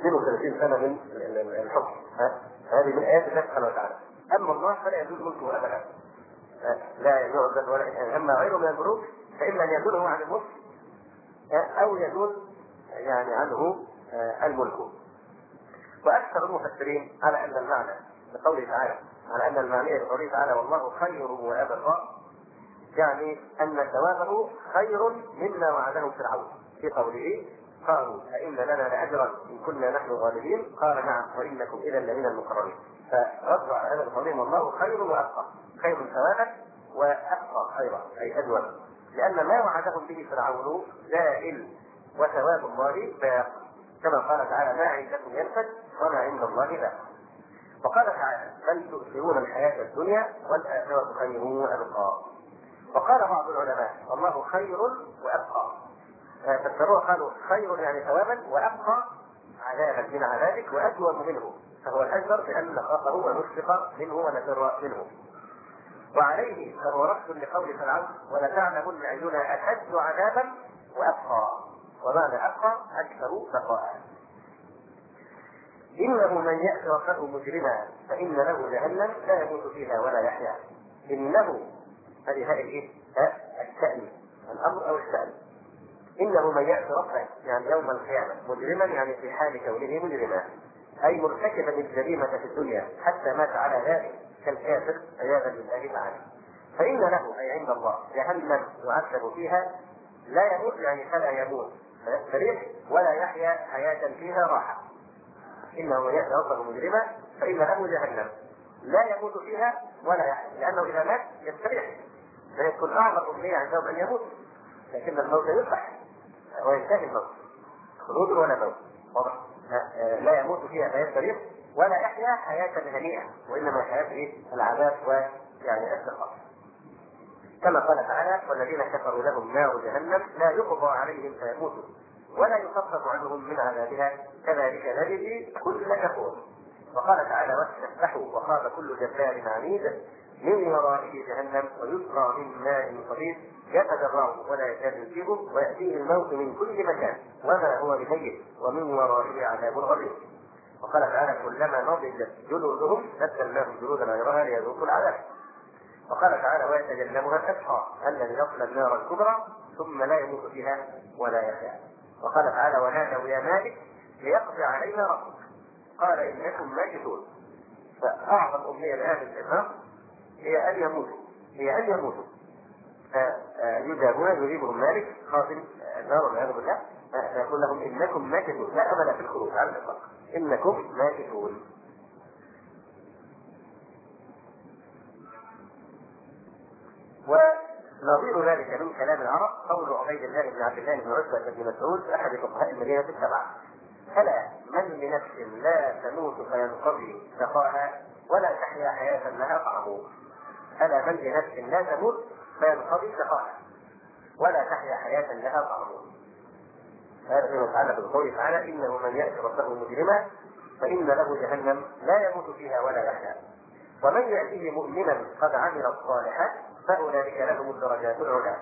32 سنة من الحكم. هذه من آيات الله سبحانه وتعالى. أما الله فلا يزول ملكه أبدا، لا يعزل ولا. أما غيره من الملوك فإما أن يزوله عن الملك أو يزول يعني عنه الملك. وأكثر المفسرين على أن المعنى بقوله تعالى، على أن المعنى بقوله تعالى والله خير وأبقى، يعني أن ثوابه خير مما وعده فرعون في قوله قالوا أئن لنا لأجرا إن كنا نحن غالبين قال نعم وإنكم إذا لمن المقربين. فرد على هذا بقولهم والله خير وأبقى، خير ثوابا وأبقى خيرا أي أجود، لأن ما وعدهم به فرعون زائل وثواب الله باق، كما قال تعالى ما عندكم ينفد وما عند الله باق. وقال تعالى بل تؤثرون الحياة الدنيا والآخرة خير وأبقى. وقال بعض العلماء الله خير وأبقى، فسروه قالوا خير يعني ثوابا وأبقى عذابا من عذابك وأجود منه، فهو الأجر بأن نخافه ونشفق منه ونفر منه. وعليه فهو رد لقول فرعون ولتعلمن أينا أشد عذابا وأبقى، ومعنى أبقى أكثر بقاء. إنه من يأتي ربه مجرما فإن له جهنم لا يموت فيها ولا يحيا. إنه هذه الشأن الأمر أو الشأن. إنه من يأتي ربه يعني يوم القيامة مجرما يعني في حال كونه مجرما، أي مرتكبا الجريمة في الدنيا حتى مات على ذلك كالكافر عياذا بالله تعالى، فإن له أي عند الله جهنم يعذب فيها لا يموت يعني فلا يموت فيستريح ولا يحيا حياة فيها راحة. إنه من يأتي ربه مجرما فإن له جهنم لا يموت فيها ولا يحيا، لأنه إذا مات يستريح، فيكون أعظم أمنية عندهم أن يموت، لكن الموت يصح وينتهي الموت خلود ولا موت، لا يموت فيها فيستريح ولا يحيا حياة هنيئة، وإنما حياة العذاب ويعني الشقاء. كما قال تعالى والذين كفروا لهم نار جهنم لا يقضى عليهم فيموتوا ولا يخفف عنهم من عذابها كذلك نجزي كل كفور. وقال تعالى واستفتحوا وخاب كل جبار عنيد من ورائه جهنم ويسقى من ماء صديد يتجرعه ولا يكاد يجيبه ويأتيه الموت من كل مكان وما هو بميت ومن ورائه عذاب غليظ. وقال تعالى كلما نضجت جلودهم بدلناهم جلودا غيرها ليذوقوا العذاب. وقال تعالى ويتجنبها الأشقى الذي يصلى النار الكبرى ثم لا يموت فيها ولا يحيا. وقال تعالى ونادوا يا مالك ليقضي علينا ربك قال إنكم ماكثون. فأعظم أمنية لأهل الإمام هي أن يموتوا يجيبهم مالك خازن النار والعياذ بالله يقول لهم إنكم ماكثون لا أمل في الخروج على الإطلاق إنكم ماكثون. ونظير ذلك من كلام العرب قول عبيد الله بن عبد الله بن عتبة بن مسعود أحد فقهاء المدينة السبعة ألا من بنفس لا تموت فينقضي شقاها ولا تحيا حياة لها طعمه. ألا من بنفس لا تموت فينقضي شقاها ولا تحيا حياة لها طعمه. هذا فيما يتعلق بقوله تعالى إنه من يأتي ربه مجرما فإن له جهنم لا يموت فيها ولا يحيا. ومن يأتيه مؤمنا قد عمل الصالحات فأولئك لهم الدرجات العلى.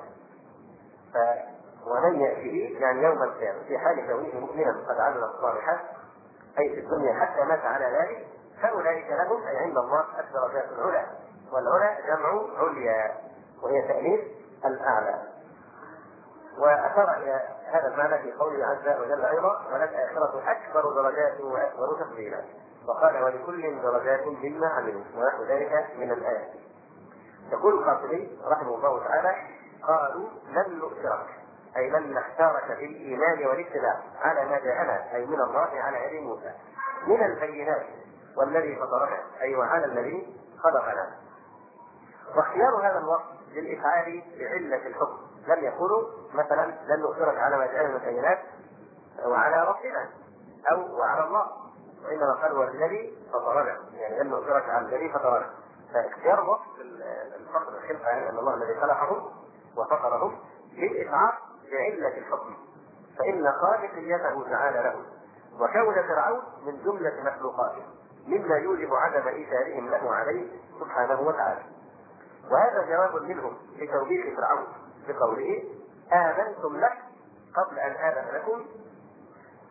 ومن يأتيه يعني يوم القيامة في حال كونه مؤمنا قد عمل الصالحات أي في الدنيا حتى مات على ذلك فأولئك لهم أي عند الله الدرجات العلى. والعلى جمع عليا وهي تأنيث الأعلى. وأشار إلى هذا المعنى في قوله عز وجل أيضا وللآخرة أكبر درجات وأكبر تفضيلا. وقال ولكل درجات مما عملوا ونحو ذلك من الآيات. يقول القاسمي رحمه الله تعالى قالوا لن نؤثرك أي لن نختارك بالإيمان والاتباع على ما جاءنا أي من الله على يد موسى من البينات والذي فطرنا أي وعلى الذي خلقنا. واختيار هذا الوصف للإفعال بعلة الحكم لم يقولوا مثلا لن نؤثرك على ما جاءنا من البينات وعلى ربنا أو وعلى الله، وإنما قالوا والذي فطرنا يعني لن نؤثرك على الذي فطرنا. فاختيار وصف الفطر الخلقة يعني أن الله الذي خلقهم وفطرهم للإفعال بعلة الحكم فإن خالقيته تعالى له وكون فرعون من جملة مخلوقاته مما يوجب عدم إيثارهم له عليه سبحانه وتعالى. وهذا جواب منهم لتوبيخ فرعون بقوله آمنتم لك قبل أن آذن لكم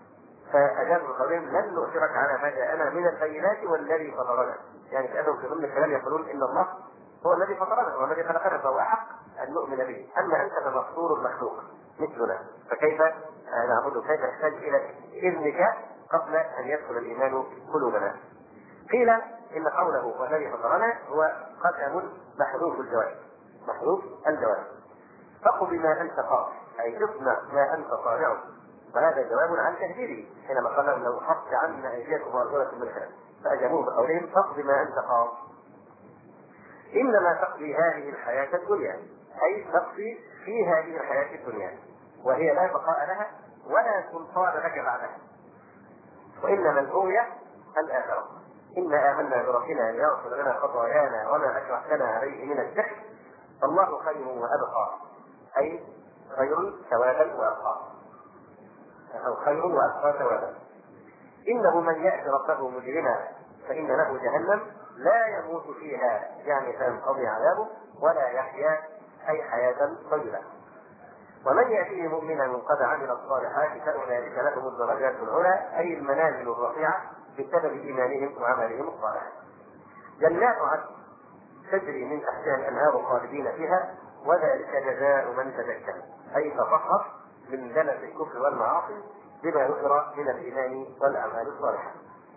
فأجابوا بقولهم لن نؤثرك على ما جاءنا من البينات والذي فطرنا. يعني كأنهم في ضمن الكلام يقولون إن الله هو الذي فطرنا والذي خلقنا فهو أحق أن نؤمن به، أما أنت فمفطور مخلوق مثلنا، فكيف نعبد؟ كيف نحتاج إلى إذنك قبل أن يدخل الإيمان قلوبنا؟ قيل إن قوله والذي فطرنا هو قسم محذوف الجواب، محذوف الجواب. فقل بما أنت قاص، أي اصنع ما أنت صانعه، وهذا جواب عن تهديده حينما قال لهم لو حط عنا أيديكم وأرجلكم من خلاف، فأجابوه بقولهم فاقض ما أنت قاص، إنما تقضي هذه الحياة الدنيا، أي تقضي في هذه الحياة الدنيا، وهي لا بقاء لها ولا سلطان لك بعدها، وإنما الأولى الآخرة. إنا آمنا بربنا ليغفر لنا خطايانا وما أكرهتنا عليه من السحر، فالله خير وأبقى، أي خير ثوابا وأبقى، أو خير وأبقى ثوابا. إنه من يأتي ربه مجرما فإن له جهنم لا يموت فيها، يعني فينقضي عذابه، ولا يحيا، أي حياة طيبة. ومن يأتيه مؤمنا قد عمل الصالحات فأولئك لهم الدرجات العلى، أي المنازل الرفيعة بسبب إيمانهم وعملهم الصالح. جنات عدن تجري من تحتها الأنهار خالدين فيها، وذلك جزاء من تزكى، أي تطهر من دنس الكفر والمعاصي بما ذكر من الإيمان والأعمال الصالحة.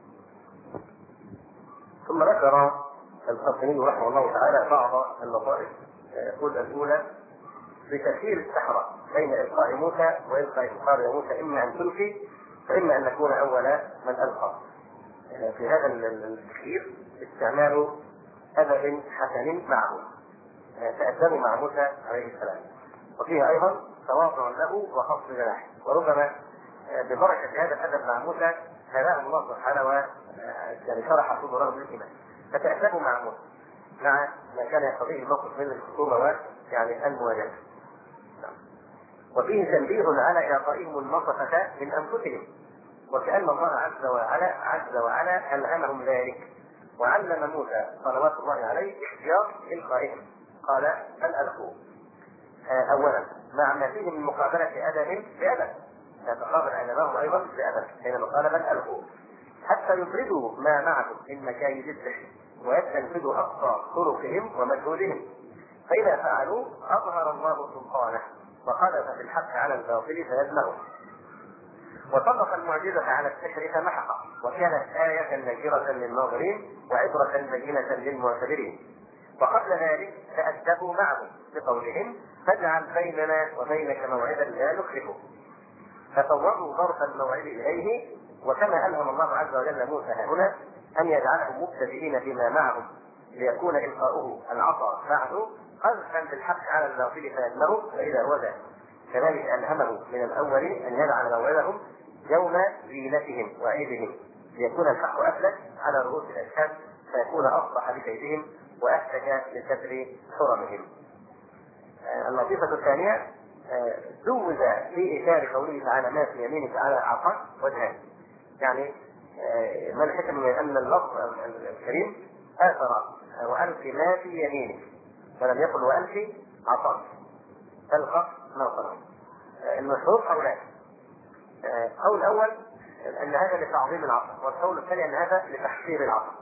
ثم ذكر القاسمي رحمه الله تعالى بعض اللطائف. يقول الأولى بتسيير السحرة بين إلقاء موسى وإلقاء قال يا موسى إما أن تلقي فإما أن نكون أول من ألقى. في هذا التسيير استعمال أدب حسن معه، تأدبوا مع موسى عليه السلام، وفيها أيضا تواضع له وخفض جناحه، وربما ببركة هذا الأدب مع موسى هداه الله سبحانه يعني شرح صدورهم للإيمان، فتأدبوا مع موسى مع ما كان يقتضيه الموقف من الخصومة يعني المواجهة. وفيه تنبيه على إعطائهم المصفة من أنفسهم، وكأن الله عز وعلا ألهمهم ذلك، وعلم موسى صلوات الله عليه اختيار إلقائهم، قال بل ألقوا أولا مع ما فيه من مقابلة أدب بأدب، يتقابل أدبهم أيضا بأدب حينما قال بل ألقوا، حتى يفردوا ما معهم من مكايد السحر ويستنفذوا أقصى طرقهم ومجهودهم، فإذا فعلوا أظهر الله سلطانه وقذف في الحق على الباطل فيدمغه، وطلق المعجزة على السحر فمحقه، وكانت آية نكرة للناظرين وعبرة بينة للمعتبرين. وقبل ذلك تأدبوا معهم بقولهم فاجعل بيننا وبينك موعدا لا نخلفه، ففوضوا ظرف الموعد إليه، وكما ألهم الله عز وجل موسى هنا أن يجعلهم مبتدئين بما معهم ليكون إلقاؤه العصا بعده قذفا بالحق على الباطل فيدمغه، فإذا هو ذلك. كذلك ألهمه من الأول أن يجعل موعدهم يوم زينتهم وعيدهم ليكون الحق أفلت على رؤوس الأشهاد، فيكون أصبح بكيدهم وأهتك لستر حرمهم. اللطيفة الثانية زوج في إثار قوله تعالى ما في يمينك على عصاك وجهان، يعني ما الحكم من أن اللفظ الكريم آثر وألق ما في يمينك ولم يقل وألق عصاك تلقى ما صنع. المشهور قولان، القول الأول أن هذا لتعظيم العصا، والقول الثاني أن هذا لتحقير العصا.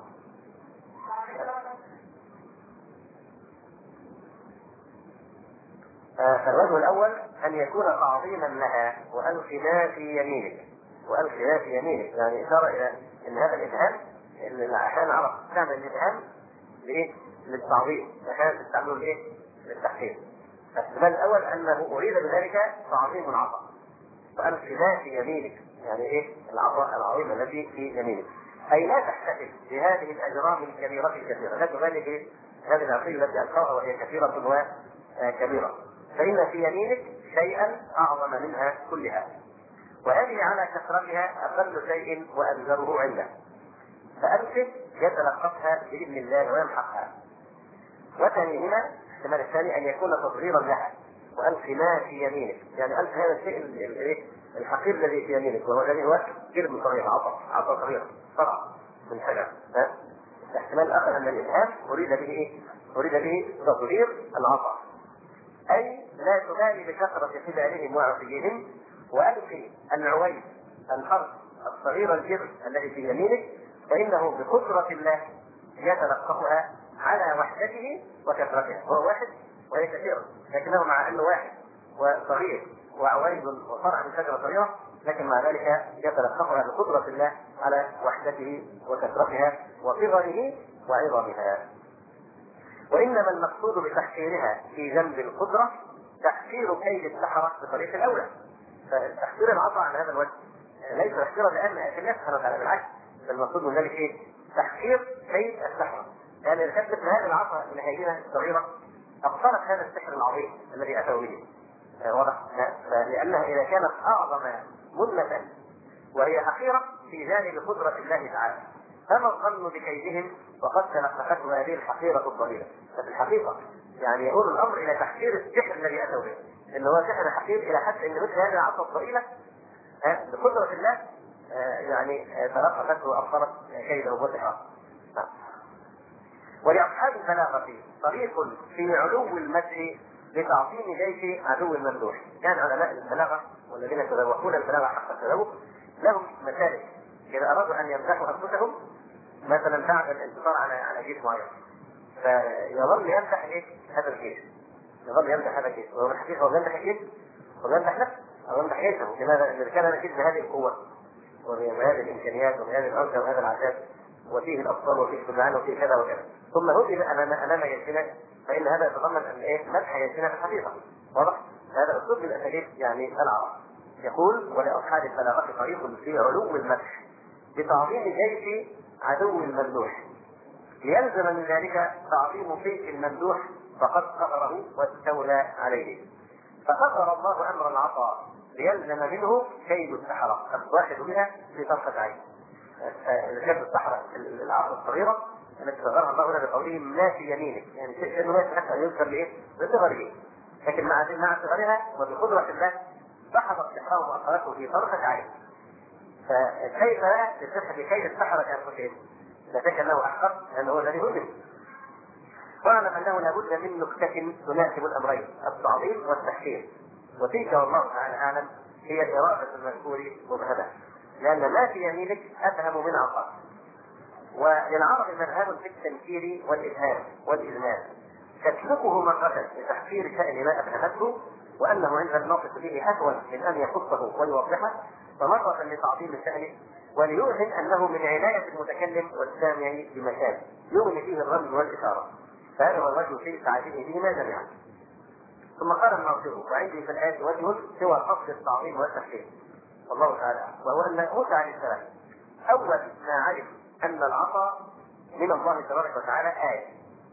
فالوجه الأول أن يكون تعظيما لها وألق ما في يمينك، وألق ما في يمينك يعني إشارة إلى أن هذا الإبهام اللي أحيانا العرب تستعمل الإبهام لإيه؟ للتعظيم، أحيانا تستعمله لإيه؟ للتحقير. فالاحتمال الأول أنه أريد بذلك تعظيم العصا، وألق ما في يمينك يعني إيه؟ العصا العظيم الذي في يمينك، أي لا تحتفل بهذه الأجرام الكبيرة الكثيرة، لا تبالغ هذه العقيدة التي ألقاها وهي كثيرة وكبيرة، فإن في يمينك شيئا أعظم منها كلها، وهذه على كثرتها أقل شيء وأبزره عنده، فأمسك يتلقفها بإذن الله ويمحقها. وثانيهما الاحتمال الثاني أن يكون تضريرا لها، وألق ما في يمينك يعني ألق هذا الشيء الحقير الذي في يمينك، وهو الذي هو جرم صغير، عصا صغيرة فرع من حجر. الاحتمال الآخر أن الإبهام أريد به إيه؟ أريد به تضرير العصا، أي لا تبالي بكثرة خدالهم وعصيهم، وألقي العويل الحرب الصغير الجر الذي في يمينك فإنه بقدرة الله يتلقفها على وحدته وكثرتها. هو واحد وهي كثيرة، لكنه مع أنه واحد وصغير وعويض وفرع من شجرة صغيرة، لكن مع ذلك يتلقفها بقدرة الله على وحدته وكثرتها وصغره وعظمها. وإنما المقصود بتحقيرها في جنب القدرة تحقير كيد السحرة بطريق الأولى. فتحقير العطاء على هذا الوجه ليس تحقيرا لأن الله سبحانه وتعالى، بالعكس، المقصود من ذلك ايه؟ تحقير كيد السحرة. يعني إذا كانت هذه العطاء من هذه الصغيرة أبطلت هذا السحر العظيم الذي أتوا به. واضح؟ لأنها إذا كانت أعظم منة وهي حقيرة في جانب قدرة الله تعالى، فما الظن بكيدهم وقد تلقته هذه الحقيرة الضئيلة؟ ففي الحقيقة يعني يقول الأمر إلى تحقير السحر الذي أتوا به، إن هو سحر حقير إلى حد أن مثل هذه العصا الضئيلة بقدرة الله يعني تلقته وأبطلت كيده وسحره. ولأصحاب البلاغة طريق في علو المدح لتعظيم جيش عدو الممدوح. كان علماء البلاغة والذين يتذوقون البلاغة حق التذوق لهم مسالك إذا أرادوا أن يمدحوا أنفسهم، مثلا بعد الانتصار على جيش معين، فيظل يمدح هذا الجيش، يظل يمدح هذا الجيش، وهو الحقيقة هو يمدح الجيش ويمدح نفسه أو يمدح جيشه. لماذا؟ لأن كان هذا الجيش بهذه القوة وبهذه الإمكانيات وبهذه الأرض وهذا العذاب وفيه الأبطال وفيه الشجعان وفيه كذا وكذا، ثم هدم أمام جيشنا، فإن هذا يتضمن أن مدح جيشنا في الحقيقة. واضح؟ هذا أسلوب من أساليب يعني العرب. يقول: ولأصحاب البلاغة طريق في علو المدح بتعظيم جيش عدو الممدوح، ليلزم من ذلك تعظيم جيش الممدوح فقد قهره واستولى عليه. فقهر الله أمر العطاء ليلزم منه كيد السحرة الواحد بها في طرفة عين. كيد السحرة العصا الصغيرة التي صغرها الله هنا بقوله ما في يمينك، يعني شيء انه ما يستحق ان يذكر لايه؟ بصغره، لكن مع صغرها وبقدرة الله سحرت سحره واخرته في طرفة عين. فكيف لا تصح بكيد السحرة كانفسهم؟ لا شك انه احقق لانه هو الذي هزم. واعلم انه لابد من نكتة تناسب الامرين، التعظيم والتحقير، وتلك والله تعالى اعلم هي إرادة المذكور مبهمة، لان ما في يمينك افهم من عطاء. وللعرب مذهب في التنكير والإبهام والإذنان، تسلكه مرة لتحقير شأن ما أفهمته وأنه عند الناطق به أهون من أن يخصه ويوضحه، ومرة لتعظيم شأنه وليوهم أنه من عناية المتكلم والسامع بمكان يغني فيه الرمز والإشارة، فهذا هو الوجه في تعليمه بهما جميعا. ثم قال الناظر: وعندي في الآية وجه سوى قصد التعظيم والتحقير والله تعالى، وهو أن موسى عليه السلام أول ما علم أن العصا من الله تبارك وتعالى آية،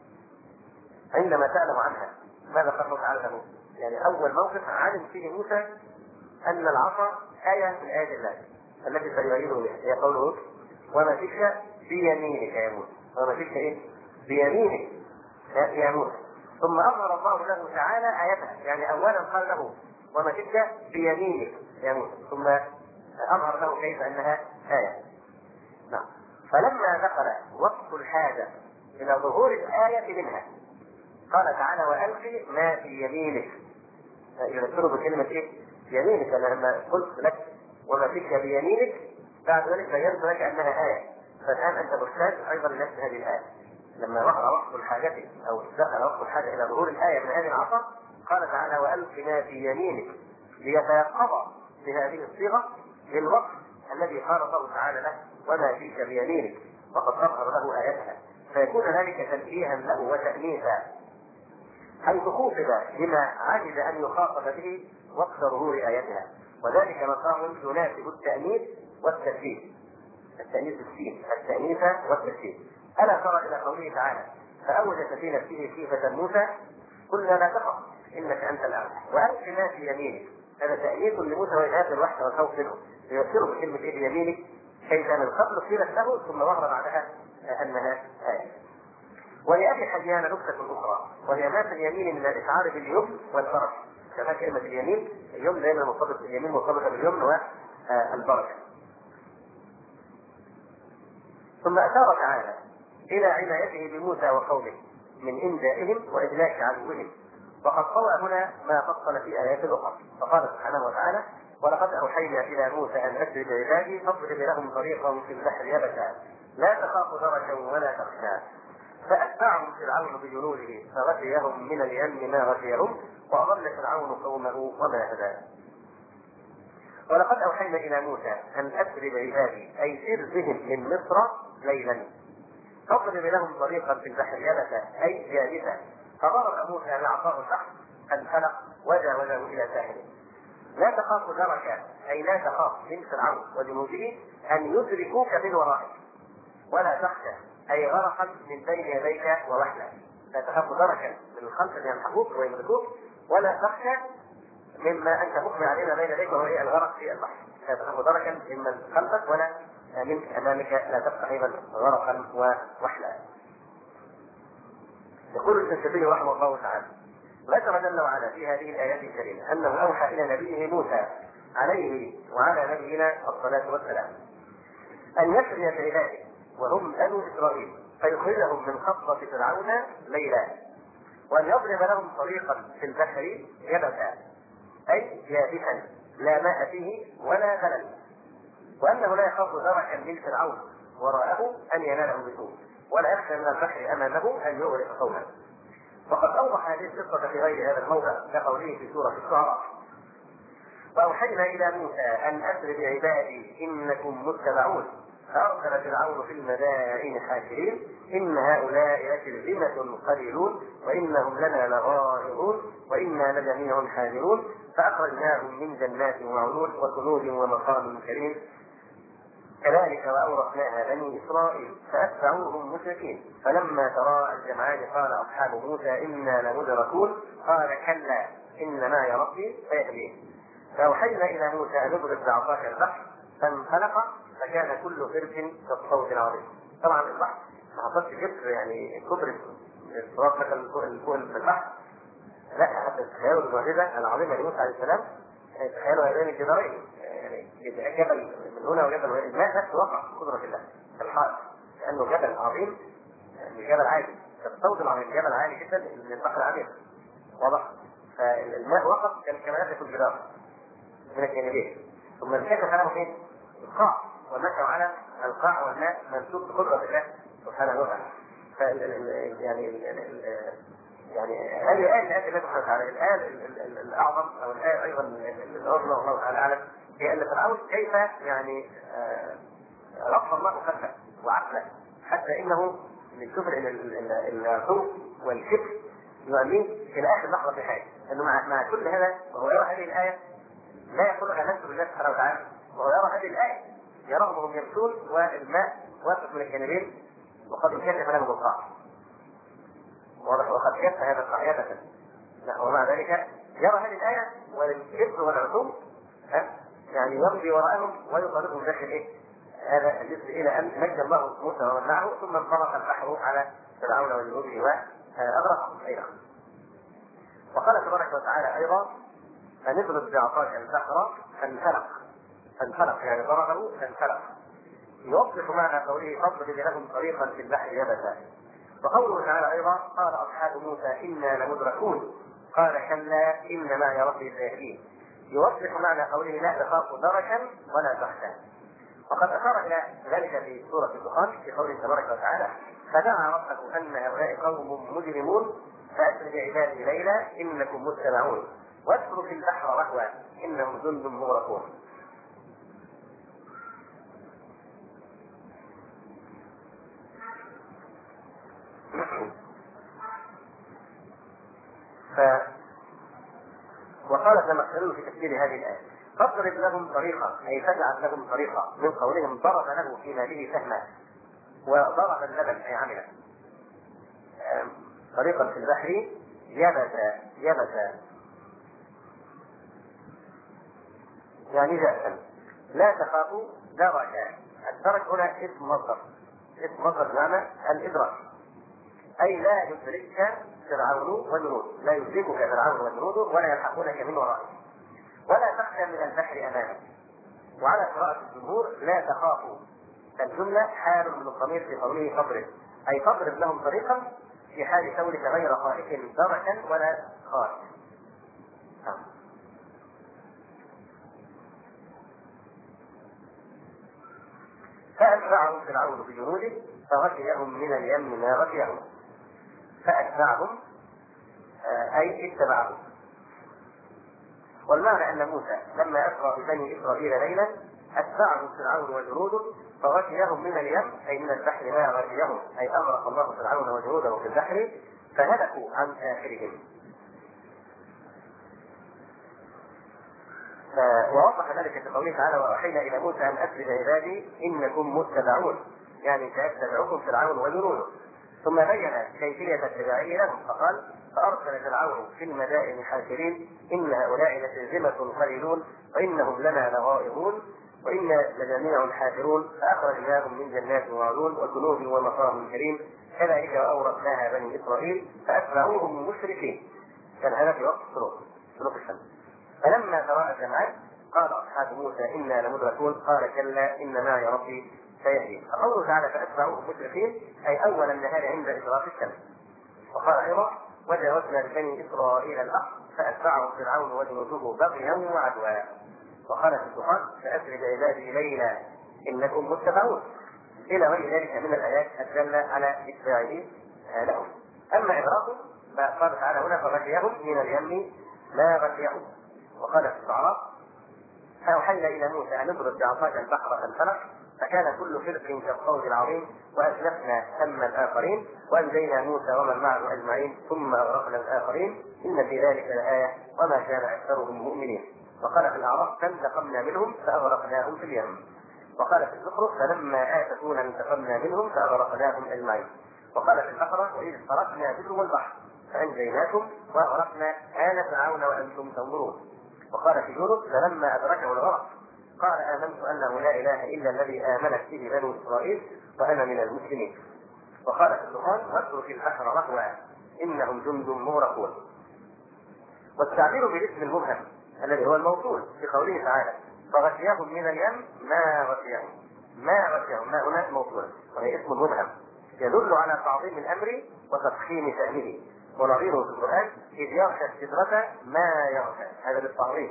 عندما سأله عنها ماذا قال الله تعالى له؟ يعني أول موقف علم فيه موسى أن العصا آية من آيات الله التي سيعيده بها، هي قوله: وما تلك بيمينك يا موسى. وما تلك إيه؟ بيمينك يا موسى. ثم أظهر الله له تعالى آيتها، يعني أولا قال له: وما تلك بيمينك يا موسى، ثم أظهر له كيف أنها آية. نعم. فلما دخل وقت الحاجة إلى ظهور الآية منها قال تعالى: وألقي ما في يمينك. يذكره بكلمة إيه؟ يمينك. أنا لما قلت لك وما فيك بيمينك بعد ذلك بينت لك أنها آية، فالآن أنت محتاج أيضا لنفس هذه الآية. لما وقع وقت الحاجة أو دخل وقت الحاجة إلى ظهور الآية من هذه العصا قال تعالى: وألقي ما في يمينك، ليتيقظ بهذه الصيغة للوقت الذي قال الله تعالى له: وما فيك بيمينك، وقد أظهر له آياتها، فيكون ذلك تنبيها له وتأنيثا، حيث خوفب لما عجز أن يخاطب به وقت ظهور آياتها، وذلك مقام يناسب التأنيث والترتيب. التأنيث السين، التأنيث والترتيب. ألا ترى إلى قوله تعالى: فأوجس في نفسه خيفة موسى قلنا لا تخف إنك أنت الأعلى وألق ما في يمينك. هذا تأنيث لموسى وإناث الوحي والخوف منه، يذكره بكلمة إيه بيمينك، كيف من قبل قيلت له ثم ظهر بعدها أنها آية. ولأبي حيان نكتة أخرى، وهي ما في اليمين من الإشعار باليمن والبركة. كما كلمة اليمين، اليمن دائما مرتبط باليمين، مرتبطة باليمن والبركة. ثم أشار تعالى إلى عنايته بموسى وقومه من إنجائهم وإهلاك عدوهم، وقد طوى هنا ما فصل في آيات أخرى، فقال سبحانه وتعالى: ولقد أوحينا إلى موسى أن أسر بعبادي فاضرب لهم طريقا في البحر يبسا لا تخاف دركا ولا تخشى فأتبعهم فرعون بجنوده فغشيهم من اليم ما غشيهم وأضل فرعون قومه وما هدى. ولقد أوحينا إلى موسى أن أسر بعبادي أي سر بهم من مصر ليلا فاضرب لهم طريقا في البحر يبسا أي جالسا فضرب موسى بعصاه البحر فانفلق وجاوزه إلى ساحله. لا تخاف دركا أي لا تخاف من فرعون وجنوده أن يدركوك من ورائك ولا تخشى أي غرقا من بين يديك ووحلا. لا تخاف دركا من الخلف أن يلحقوك ويملكوك ولا تخشى مما أنت مقبل علينا بين يديك وهو الغرق في البحر. لا تخاف دركا ممن خلفك ولا من أمامك لا تبقى أيضا غرقا ووحلا. يقول ابن كثير رحمه الله تعالى ذكر جل وعلا في هذه الآيات الكريمة أنه أوحى إلى نبيه موسى عليه وعلى نبينا الصلاة والسلام أن يسري بعباده وهم بنو إسرائيل فيخرجهم من خطة فرعون ليلا وأن يضرب لهم طريقا في البحر يبسا أي يابسا لا ماء فيه ولا بلد وأنه لا يخاف دركا من فرعون وراءه أن يناله بسوء ولا يخشى من البحر أمامه أن يغرق قومه. وقد أوضح هذه القصة في غير هذا الموضع كقوله في سورة الشعراء وأوحينا إلى موسى أن أسر بعبادي إنكم متبعون فأرسل فرعون في المدائن حاشرين إن هؤلاء لشرذمة قليلون وإنهم لنا لغائظون وإنا لجميع حاذرون فأخرجناهم من جنات وعيون وكنوز ومقام كريم كذلك وأورثناها بني إسرائيل فأتبعوهم مشركين فلما تراءى الجمعان قال أصحاب موسى إنا لمدركون قال كلا إن معي ربي سيهدين فأوحينا إلى موسى أن اضرب بعصاك البحر فانفلق فكان كل فرق كالصوت العظيم. طبعا البحر ما حصلش كبر يعني كبر الصراط مثلا الكون في البحر لا حتى تخيلوا المعجزة العظيمة لموسى عليه السلام تخيلوا هذين الجدارين يعني جبل من هنا وجبل من الماء نفس وقع قدرة الله في الحائط لأنه جبل عظيم جبل عالي كالصوت العظيم جبل عالي جدا من البحر العميق واضح فالماء وقف كما يقف الجدار من الجانبين ثم انكشف له فين؟ القاع ومشوا على القاع والماء منسوب بقدرة الله سبحانه وتعالى. يعني هذه الآية التي الله سبحانه وتعالى الآية الأعظم أو الآية أيضا العظمى الله تعالى أعلم هي أن فرعون كيف يعني رفض الله خلفه وعقله حتى إنه من كفر الخوف والكبر يؤمن إلى آخر لحظة في حياته أنه مع كل هذا وهو يرى هذه الآية لا يقول آمنت بالله سبحانه وتعالى وهو يرى هذه الآية يراهم هم يمشون والماء واقف من الجانبين وقد انكشف لهم القاع واضح وقد كف هذا القاع يبسا ومع ذلك يرى هذه الآية والكبر والعصوم يعني يمضي وراءهم ويطالبهم داخل هذا الجزء إلى أن نجى الله موسى ومن معه ثم انطلق البحر على فرعون وجنوده وأغرقهم أيضا. وقال تبارك وتعالى أيضا أن اضرب بعصاك البحر فانفلق يعني ضربه فانفلق يوضح معنى قوله فاضرب لهم طريقا في البحر يبسا. وقوله تعالى أيضا قال أصحاب موسى إنا لمدركون قال كلا إن معي ربي سيهدين يوضح معنى قوله لا تخاف دركا ولا تخشى. وقد أشار إلى ذلك في سورة الدخان في قوله تبارك وتعالى فدعا ربه أن هؤلاء قوم مجرمون فأسر بعبادي ليلا إنكم متبعون واترك البحر رهوا إنهم جند مغرقون. وقال ابن مسعود في تفسير هذه الآية فاضرب لهم طريقة أي فاجعل لهم طريقة من قولهم ضرب له في ماله سهما وضرب اللبن أي عمله طريقا في البحر يبسا يعني جأسا لا تخافوا دركا. الدرك هنا اسم مصدر بمعنى الإدراك أي لا يدركك فرعون وجنوده لا يدركك فرعون وجنوده ولا يلحقونك من ورائك ولا تخشى من البحر أمامك. وعلى قراءة الجمهور لا تخافوا الجملة حال من الضمير في قوله فاضرب أي فاضرب لهم طريقا في حال كونك غير خائف دركا ولا خائف. فأتبعهم فرعون بجنوده فغشيهم من اليم ما غشيهم. فأتبعهم أي اتبعهم. والمعنى أن موسى لما أسرى ببني إسرائيل ليلا أتبعهم فرعون وجنوده فغشيهم من اليم أي من البحر ما غشيهم، أي أغرق الله فرعون وجنوده في البحر فهلكوا عن آخرهم. ووضح ذلك في قوله تعالى: وأوحينا إلى موسى أن أسر بعبادي إنكم متبعون، يعني سيتبعكم فرعون وجنوده. ثم بين كيفية اتباعه لهم فقال: فأرسل فرعون في المدائن حاشرين إن هؤلاء لشرذمة قليلون وإنهم لنا لغائظون وإنا لجميع حافرون فأخرجناهم من جنات وعيون وكنوز ومقام كريم كذلك وأورثناها بني إسرائيل فأتبعوهم مشركين. كان هذا في وقت شروق الشمس. فلما تراءى الجمعان قال أصحاب موسى إنا لمدركون قال كلا إن معي ربي سيهدين. فقوله تعالى فأتبعوهم مشركين أي أول النهار عند إشراق الشمس. وقال أيضا: وجاوزنا ببني إسرائيل البحر فأتبعهم فرعون وجنوده بغيا وعدوا. وقال في الدخان: فأسر بعبادي ليلا إنكم متبعون، إلى غير ذلك من الآيات الدالة على اتباعه لهم. أما إغراقه فقال تعالى هنا: فغشيهم من اليم ما غشيهم. وقال في الشعراء: فأوحينا إلى موسى أن اضرب بعصاك البحر فانفلق فكان كل فرق كالطود العظيم وأزلفنا ثم الآخرين وأنجينا موسى ومن معه أجمعين ثم أغرقنا الآخرين إن في ذلك لآية وما كان أكثرهم مؤمنين. وقال في الأعراف: فانتقمنا منهم فأغرقناهم في اليم. وقال في الزخرف: فلما آتتونا انتقمنا منهم فأغرقناهم أجمعين. وقال في البقرة: وإذ فرقنا بكم البحر فأنجيناكم وأغرقنا آل فرعون وأنتم تنظرون. وقال في يونس: فلما أدركه الغرق قال آمنت أنه لا إله إلا الذي آمنت به بنو إسرائيل وأنا من المسلمين. وقال في الدخان: واترك البحر رهوا إنهم جند مغرقون. والتعبير بالاسم المبهم الذي هو الموصول في قوله تعالى: فغشيهم من اليم ما غشيهم. ما غشيهم ما هنا موصول وهي اسم مبهم يدل على تعظيم الأمر وتفخيم شأنه. ونظيره في القرآن: إذ يغشى السدرة ما يغشى، هذا بالتعظيم.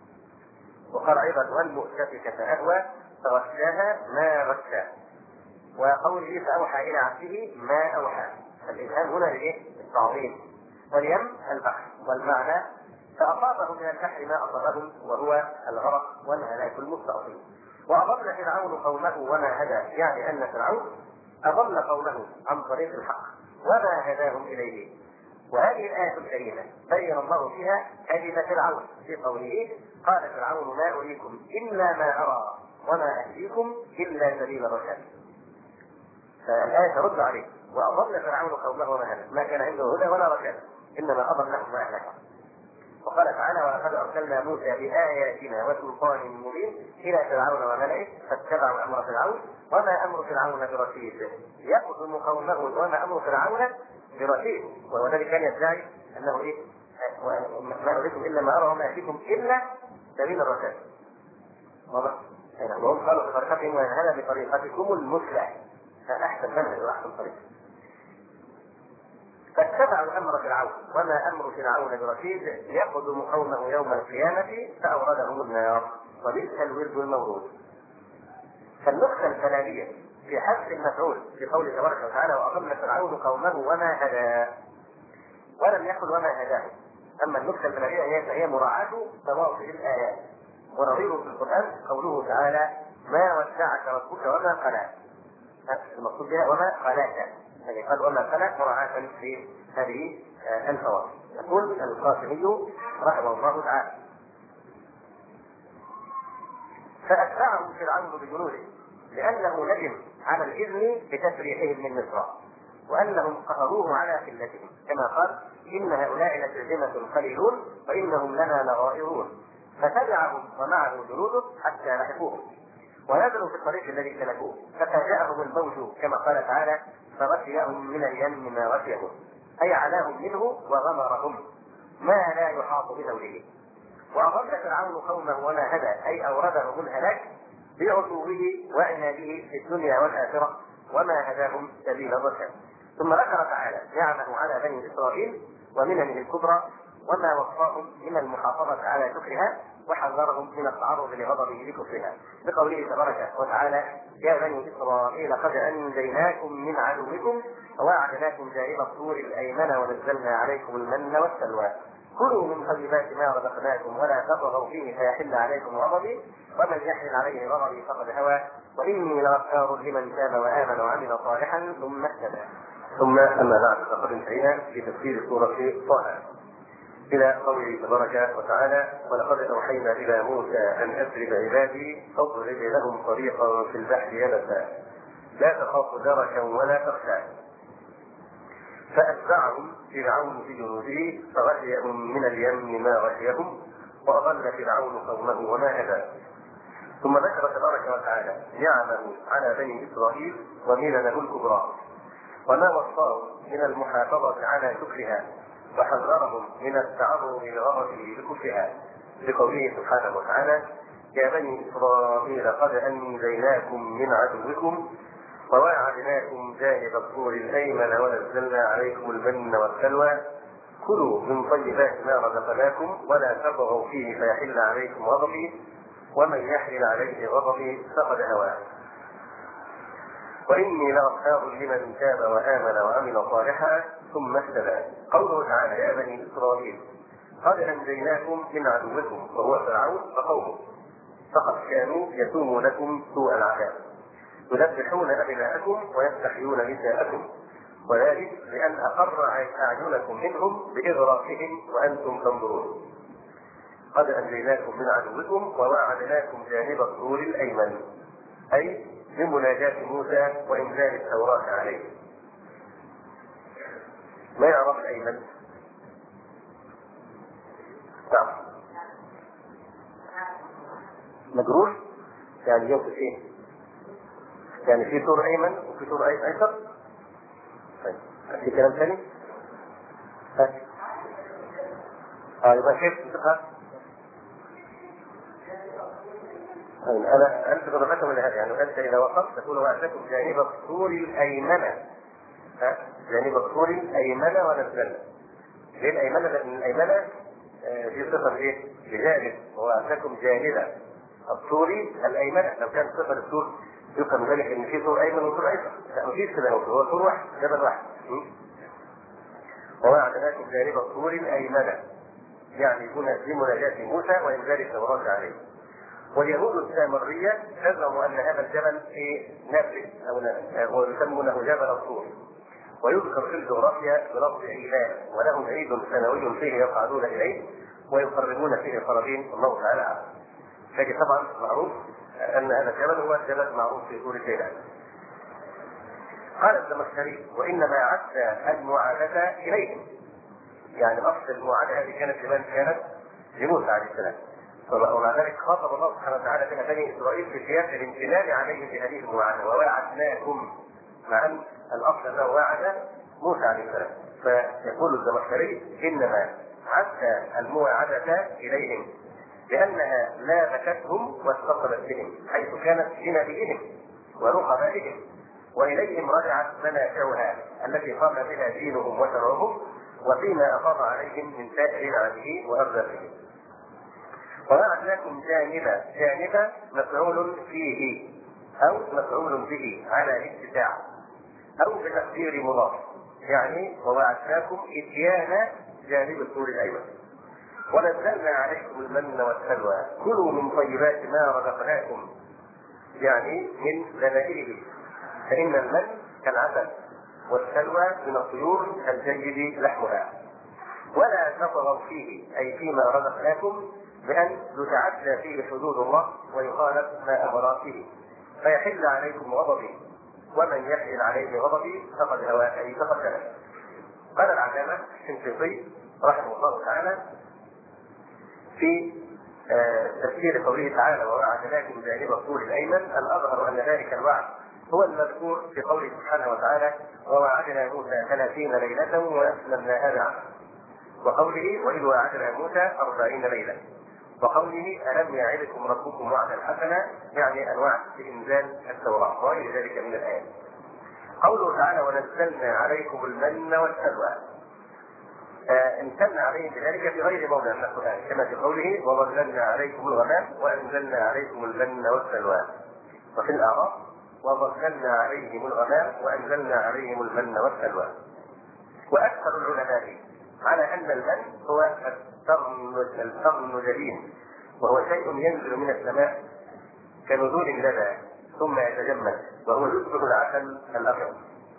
وقال أيضا: والمؤتفكة أهوى فغشاها ما غشى. وقوله: فأوحى إلى عبده ما أوحى، الإلهام هنا للتعظيم. واليم البحر، والمعنى فأصابهم من البحر ما أصابهم وهو الغرق والهلاك المستأصل. وأضل فرعون قومه وما هدى، يعني أن فرعون أضل قومه عن طريق الحق وما هداهم إليه. وهذه الآية الكريمة بين الله فيها كذب فرعون في قوله: قال فرعون ما أريكم إلا ما أرى وما أهديكم إلا سبيل الرشاد. فالآية ترد عليه: وأضل فرعون قومه وما هدى، ما كان عنده هدى ولا رشاد إنما أضلهم وأهلكهم. وقال تعالى: ولقد أرسلنا موسى بآياتنا وسلطان مبين إلى فرعون وملئه فاتبعوا أمر فرعون وما أمر فرعون برشيد يقدم قومه وما أمر فرعون برشيد. وذلك كان يدعي أنه ما أريكم إلا ما أرى وما أهديكم إلا سبيل الرشاد. واضح؟ وهم قالوا في طريقتهم: وهذا بطريقتكم المثلى، فأحسن منهج وأحسن طريقة. فاتبعوا أمر فرعون وما أمر فرعون برشيد يقدم قومه يوم القيامة فأوردهم النار وبئس الورد المورود. فالنقطة الكلامية في حذف المفعول في قوله تبارك وتعالى: وأضل فرعون قومه وما هدى، ولم يقل وما هداه. أما النقطة الكلامية هي مراعاة تواصل الآيات. ونظيره في القرآن قوله تعالى: ما ودعك ربك وما قلى. المقصود بها وما قلاك، يعني قال وما قلى مراعاة في هذه الفواصل. يقول القاسمي رحمه الله تعالى: فأتبعهم فرعون بجنوده لأنه ندم على الإذن بتسريحهم من مصر وأنهم قهروه على قلتهم، كما قال: إن هؤلاء لشرذمة قليلون وإنهم لنا لغائظون. فتبعهم ومعه جنوده حتى لحقوهم ونزلوا في الطريق الذي سلكوه ففاجأهم الموج كما قال تعالى: فغشيهم من اليم ما غشيهم، أي علاهم منه وغمرهم ما لا يحاط بذوله. وأضل فرعون قومه وما هدى، أي أوردهم الهلاك بعتوه وعناده في الدنيا والآخرة وما هداهم سبيل الرشاد. ثم ذكر تعالى نعمه على بني إسرائيل ومننه الكبرى وما وصاهم من المحافظة على شكرها وحذرهم من التعرض لغضبه بكفرها، بقوله تبارك وتعالى: يا بني إسرائيل قد أنجيناكم من عدوكم وواعدناكم جانب الطور الأيمن ونزلنا عليكم المن والسلوى كلوا من طيبات ما رزقناكم ولا تطغوا فيه فيحل عليكم غضبي ومن يحل عليه غضبي فقد هوى وإني لغفار لمن تاب وآمن وعمل صالحا ثم اهتدى. ثم أما بعد فقد انتهينا في تفسير سورة طه إلى قوله تبارك وتعالى: ولقد أوحينا إلى موسى أن أسر بعبادي فاضرب لهم طريقا في البحر يبسا لا تخاف دركا ولا تخشى فأتبعهم فرعون بجنوده فغشيهم من اليم ما غشيهم وأضل فرعون قومه وما هدى. ثم ذكر تبارك وتعالى نعمه على بني إسرائيل ومننه الكبرى وما وصاه من المحافظة على شكرها وحذرهم من التعرض لغضبه بكفرها، بقوله سبحانه وتعالى: يا بني إسرائيل قد أنجيناكم من عدوكم وواعدناكم جانب الطور الأيمن ونزلنا عليكم المن والسلوى كلوا من طيبات ما رزقناكم ولا تطغوا فيه فيحل عليكم غضبي ومن يحل عليه غضبي فقد هوى وإني لغفار لمن تاب وآمن وعمل صالحا ثم اهتدى. قوله تعالى: يا بني إسرائيل قد أنجيناكم من عدوكم وهو فرعون وقومه فقد كانوا يسومونكم سوء العذاب يذبحون أبناءكم ويستحيون نساءكم وذلك لأن أقر أعينكم منهم بإغراقهم وأنتم تنظرون. قد أنجيناكم من عدوكم وواعدناكم جانب الطور الأيمن أي بمناجاة موسى وإنزال التوراة عليه. ما يعرف الأيمن؟ نعم مجرور يعني يوصف ايه؟ يعني في طور ايمن وفي طور ايسر. طيب في كلام ثاني؟ يبقى كيف تنطقها؟ انت ضربتها من هذا يعني انت اذا وقفت تقول واتاكم جانب الطور الايمن جانب الطور الايمن ونزلنا. ليه الايمن؟ لان الايمن في صفه ايه؟ بجانب واتاكم جانب الطور الايمن. لو كان صفه للطور يفهم ذلك ان في طور ايمن وطور ايسر. لا مفيش كده، هو طور واحد جبل واحد. ووعدناكم جانب الطور الايمن يعني يكون بمناجاة موسى وانزال التوراة عليه. واليهود السامرية زعموا ان هذا الجبل نابل او ويسمونه جبل الطور، ويذكر في الجغرافيا بلفظ عيدان ولهم عيد سنوي فيه يصعدون اليه ويقربون فيه القرابين الله تعالى اعلم. لكن طبعا معروف ان هذا الجبل هو الجبل معروف في طور سيناء. قال الزمخشري: وانما عد المعادة اليهم، يعني اصل المعادة هذه كانت لمن؟ كانت لموسى عليه السلام. ومع ذلك خاطب الله سبحانه وتعالى بها بني اسرائيل في سياق الامتنان عليهم بهذه المعادة وواعدناكم، مع ان الاصل انه وعد موسى عليه السلام. فيقول الزمخشري: انما عد المواعدة اليهم لانها لامستهم واتصلت بهم حيث كانت بنبيهم ورقبائهم واليهم رجعت منافعها التي قام بها دينهم وشرعهم وفيما افاض عليهم من سائر نعمه وارزاقهم. ووعدناكم جانب مفعول فيه او مفعول به على الاتساع او بتقدير مضاف، يعني ووعدناكم اتيان جانب الطور الايمن ونزلنا عليكم المن والسلوى كلوا من طيبات ما رزقناكم، يعني من ذبائحه، فان المن كالعسل والسلوى من الطيور الجيد لحمها ولا تطغوا فيه اي فيما رزقناكم بان يتعدى فيه حدود الله ويخالف ما امر فيه فيحل عليكم غضبي ومن يحل عليه غضبي فقد هوى اي فقد هلك. قال العلامه الشنقيطي رحمه الله تعالى في تفسير قوله تعالى ووعدناكم جانب الطور الايمن: الاظهر ان ذلك الوعد هو المذكور في قوله سبحانه وتعالى ووعدنا موسى 30 ليله واتممناها بعشر، وقوله واذ وعدنا موسى 40 ليله، وقوله الم يعدكم ربكم وعدا حسنا يعني الوعد بانزال التوراه وغير ذلك من الايات. قوله تعالى ونزلنا عليكم المن والسلوى، امتن عليهم بذلك في غير موضع من القرآن، كما في قوله وظللنا عليكم الغمام وأنزلنا عليكم المن والسلوى. وفي الأعراف وظللنا عليهم الغمام وأنزلنا عليهم المن والسلوى. وأكثر العلماء على أن المن هو الترنجلين، وهو شيء ينزل من السماء كنزول اللبن ثم يتجمد، وهو يشبه العسل الأبيض.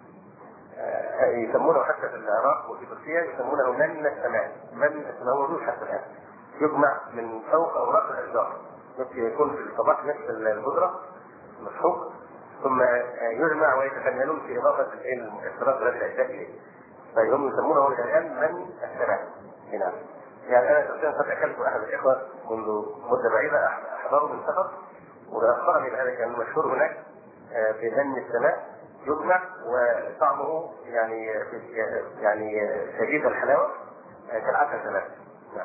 يسمونه حتى في العراق وفي تركيا يسمونه من السماء. من السماء موجود حتى الآن، يجمع من فوق أوراق الأشجار، يكون في الطبق نفس البذرة مسحوق، ثم يجمع ويتفننون في إضافة المكسرات التي الأشياء إليه، فهم يسمونه الآن من السماء. هنا يعني أنا شخصيا قد أكلت أحد الإخوة منذ مدة بعيدة، أحضره من سفر وأخبرني بهذا، كان مشهور هناك بمن السماء، يجمع وطعمه يعني شديد الحلاوة كالعسل تماما. نعم.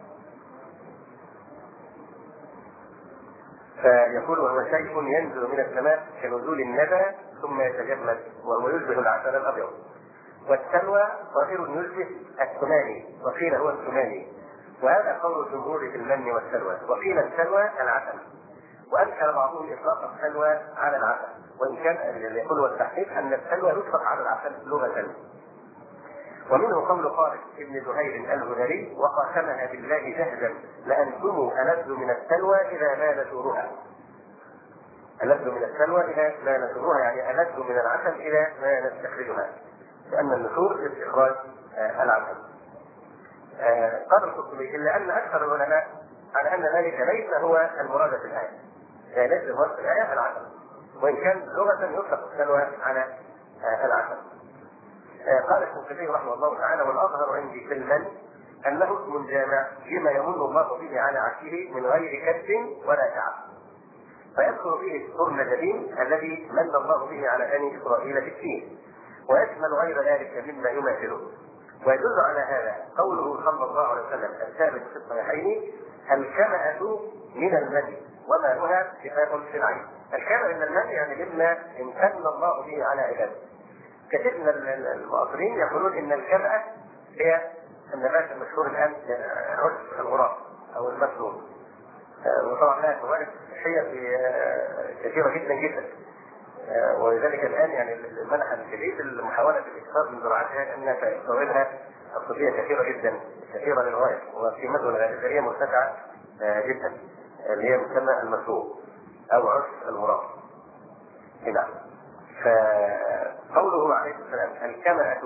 فيقول وهو شيء ينزل من السماء كنزول الندى ثم يتجمد، وهو يشبه العسل الأبيض. والسلوى طائر يشبه الثماني، وقيل هو الثماني، وهذا قول الجمهور في المن والسلوى. وقيل السلوى العسل، وأنكر بعضهم إطلاق السلوى على العسل، وإن كان اللي يقول والتحقيق أن السلوى يطلق على العسل لغة. ومنه قول خالد بن زهير الهذلي وقاسمها بالله جهدا لأنتم ألذ من السلوى إذا ما نشورها. ألذ من السلوى إذا ما نشورها يعني ألذ من العسل إذا ما نستخرجها، لأن النشور استخراج العسل. قال القرطبي إلا أن أكثر العلماء على أن ذلك ليس هو المراد في الآية، يعني ليس المراد في الآية العسل، وإن كان لغة يطلق السلوى على العسل. قال القرطبي رحمه الله تعالى والأظهر عندي في المن أنه اسم جامع لما يمن الله به على عبده من غير كد ولا تعب، فيدخل فيه الترنجلين الذي من الله به على بني إسرائيل في الدين، ويشمل غير ذلك مما يماثله. ويدل على هذا قوله صلى الله عليه وسلم الثابت في الصحيحين الكمأة من المن وماؤها شفاء في العين. الكمأة من المن يعني مما امتن الله به على عباده. كثير من المعاصرين يقولون ان الكمأة هي النبات المشهور الان عشب الغراب او المسلول، وطبعا لها فوائد صحيه كثيره جدا جدا، ولذلك الان يعني المنح الجديد المحاوله بالاكثار من زراعتها انها فوائدها الطبيه كثيره جدا، كثيره للغايه، وقيمتها الغذائيه مرتفعه جدا، اللي هي مسمى المسلول او عشب الغراب. نعم. فقوله عليه السلام الكمأة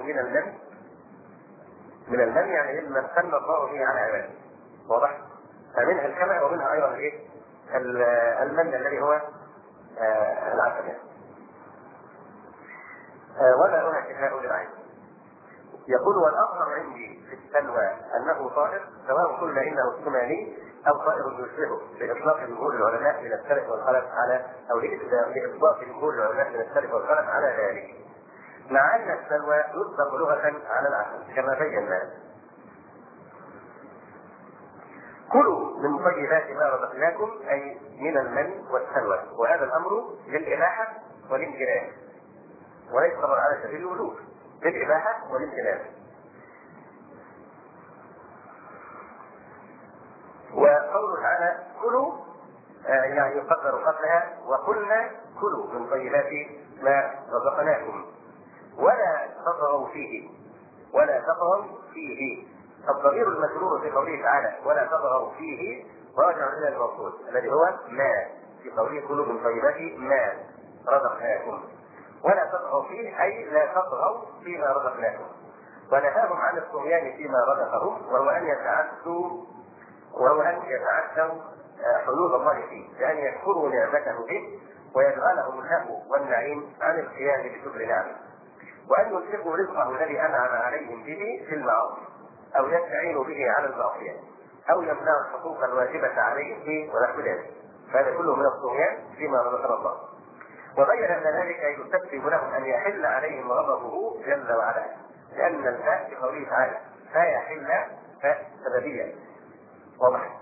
من المن يعني مما امتن الله به على عباده، واضح؟ فمنها الكمأة ومنها ايضا ايه؟ المن الذي هو العسل. ولا هنا شفاء للعين. يقول والاظهر عندي في السلوى انه طائر سواء قلنا انه ثماني او طائر يشبهه باطلاق جمهور العلماء من السلف والخلف على او لاطلاق جمهور العلماء من السلف والخلف على ذلك، مع ان السلوى يطلق لغه على العسل كما بينا. كلوا من طيبات ما رزقناكم اي من المن والسلوى، وهذا الامر للاباحه والامتنان، وليس طبعا على سبيل الوجوب، للاباحه والامتنان. وقوله تعالى كلوا يعني يقدر قبلها وقلنا كلوا من طيبات ما رزقناكم ولا تطغوا فيه، ولا تطغوا فيه. الضمير المجرور في قوله تعالى ولا تطغوا فيه راجع الى الموصول الذي هو ما، في قوله كلوا من طيبات ما رزقناكم، ولا تطغوا فيه اي لا تطغوا فيما رزقناكم. ونهاهم عن الطغيان فيما رزقهم وهو ان يتعدوا حدود الله فيه، بأن يكفروا نعمته به ويجعلهم الهب والنعيم عن القيام بشكر نعمه، وأن ينفقوا رزقه الذي أنعم عليهم به في المعاصي أو يستعينوا به على المعصية أو يمنعوا الحقوق الواجبة عليهم به ونحو ذلك، فهذا كله من الطغيان فيما رزقنا الله. وبين أن ذلك يسبب لهم أن يحل عليهم غضبه جل وعلا، لأن الفاء في قوله تعالى فيحل فاء سببية واضح.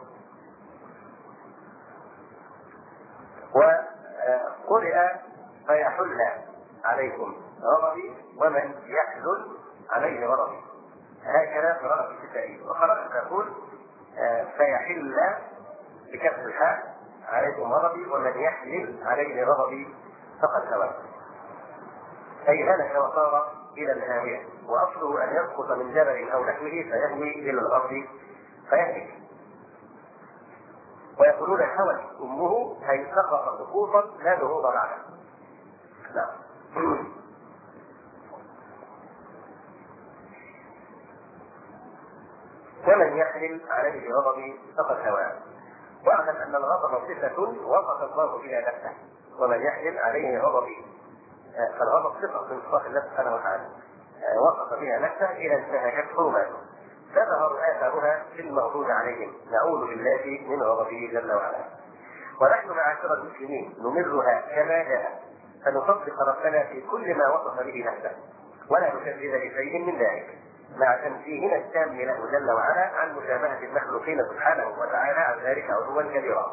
وقرئ فيحل عليكم غضبي ومن يحلل عليه غضبي، هكذا قراءة الكسائي. وقراءة تقول فيحل بكسر الحاء عليكم غضبي ومن يحلل عليه غضبي فقد هوى، أي هلك وصار إلى الهاوية، وأصله أن يسقط من جبل أو نحوه فيهوي إلى الأرض فيهلك. ويقولون حوت أمه أي سقط سقوطا لا نهوض بعده. نعم. ومن يحلل عليه غضبي فقد هوى. واعلم أن الغضب صفة وصف الله بها نفسه، ومن يحلل عليه غضبي، فالغضب صفة من صفات الله سبحانه وتعالى وصف بها نفسه إذا انتهكت حرماته تظهر آثارها في المغضوب عليهم، نعوذ بالله من غضبه جل وعلا. ونحن معاشر المسلمين نمرها كما جاء، فنصدق ربنا في كل ما وصف به نفسه ولا نكذب بشيء من ذلك، مع تنزيهنا التام له جل وعلا عن مشابهة المخلوقين سبحانه وتعالى عن ذلك علوا كبيرا.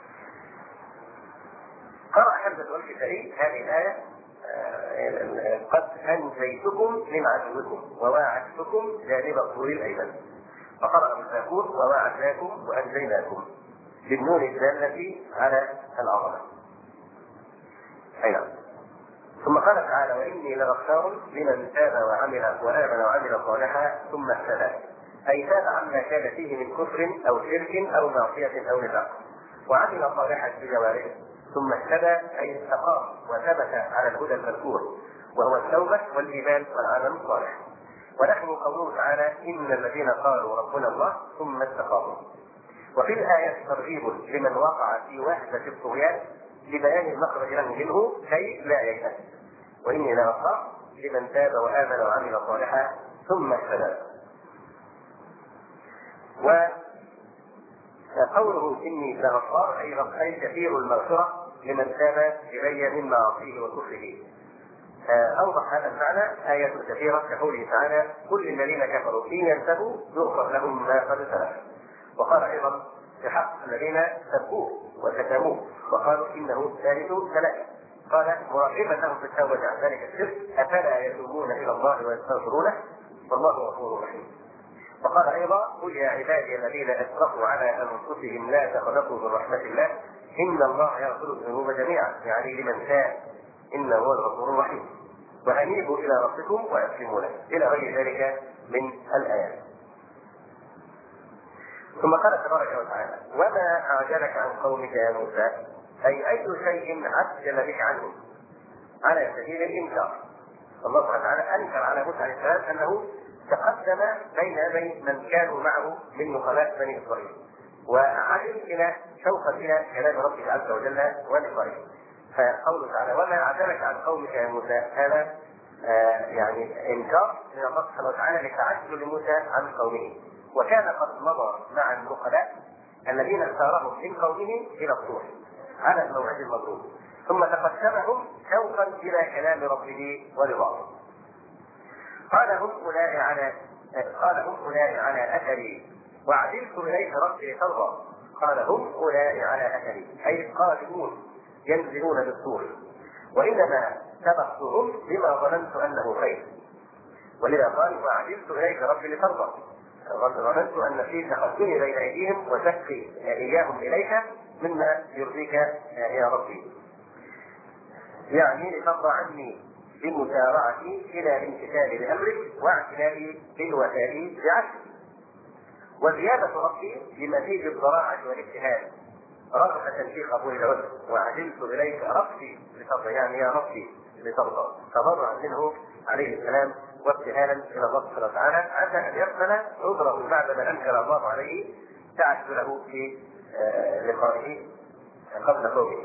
قرأ حمزة والكسائي هذه الآية قد أنجيتكم من عدوكم وواعدتكم جانب الطور الأيمن، وقرأ الزبور وواعدناكم وأنجيناكم بالنون الدالة على العظمة. أيضا ثم قال تعالى وإني لغفار لمن تاب وآمن وعمل صالحا ثم اهتدى، أي تاب عما كان فيه من كفر أو شرك أو معصية أو نفاق وعمل صالحا بجوارحه ثم اهتدى، أي استقام وثبت على الهدى المذكور وهو التوبة والإيمان والعمل الصالح. ونحن قوله تعالى إن الذين قالوا ربنا الله ثم استقاموا. وفي الآية ترغيب لمن وقع في وحدة الطغيان لبيان المخرج له منه كي لا ييأس، وإني لغفار لمن تاب وآمن وعمل صالحا ثم اهتدى. وقوله إني لغفار أي كثير المغفرة لمن تاب إلي من معاصيه وكفره. أوضح هذا المعنى آيات كثيرة كقوله تعالى كل الذين كفروا إن ينتهوا يغفر لهم ما قد سلف. وقال أيضا في حق الذين سبوه وكتموه وقالوا إنه ثالث ثلاثة، قال مراقبا لهم في التوبة عن ذلك الشرك أفلا يتوبون إلى الله ويستغفرونه والله غفور رحيم. وقال أيضا قل يا عبادي الذين أسرفوا على أنفسهم لا تقنطوا من رحمة الله إن الله يغفر الذنوب جميعا، يعني لمن تاب إنه هو الغفور الرحيم، وأنيبوا إلى ربكم وأسلموا له إلى غير ذلك من الآيات. ثم قال تبارك وتعالى وما أعجلك عن قومك يا موسى، أي شيء عجل بك عنهم على سبيل الإنكار. الله سبحانه وتعالى أنكر على موسى عليه السلام أنه تقدم بين يدي من كانوا معه من نقلاء بني إسرائيل، وعجل إلى شوقا إلى كلام ربه عز وجل ولقائه. فقوله تعالى وما أعجلك عن قومك يا موسى هذا يعني إنكار من الله سبحانه وتعالى لتعجل موسى عن قومه، وكان قد مضى مع النقلاء الذين اختارهم من قومه إلى الطور على الموعد المضروب، ثم تقدمهم شوقا إلى كلام ربه ورضاه. قال هم أولئك على أثري وعجلت إليك ربي ترضى. قال هم أولئك على أثري أي قادمون ينزلون بالطور، وإنما سبقتهم بما ظننت أنه خير، ولذا قال وعجلت إليك ربي لترضى، ظننت أن في تقدمي بين أيديهم وسبقي إياهم إليك مما يرضيك يا ربي، يعني لترضى عني بمسارعتي إلى امتثالي لأمرك واعتنائي بالوفاء بعهدك. وزيادة ربي بمزيد الضراعة والاجتهاد رغبة في قبول العذر، وعجلت إليك ربي لترضى، يعني يا ربي لترضى، تضرعا منه عليه السلام وابتهالا إلى الله سبحانه وتعالى عسى أن يقبل عذره بعدما أنكر الله عليه تعجله في لقائه قبل قومه.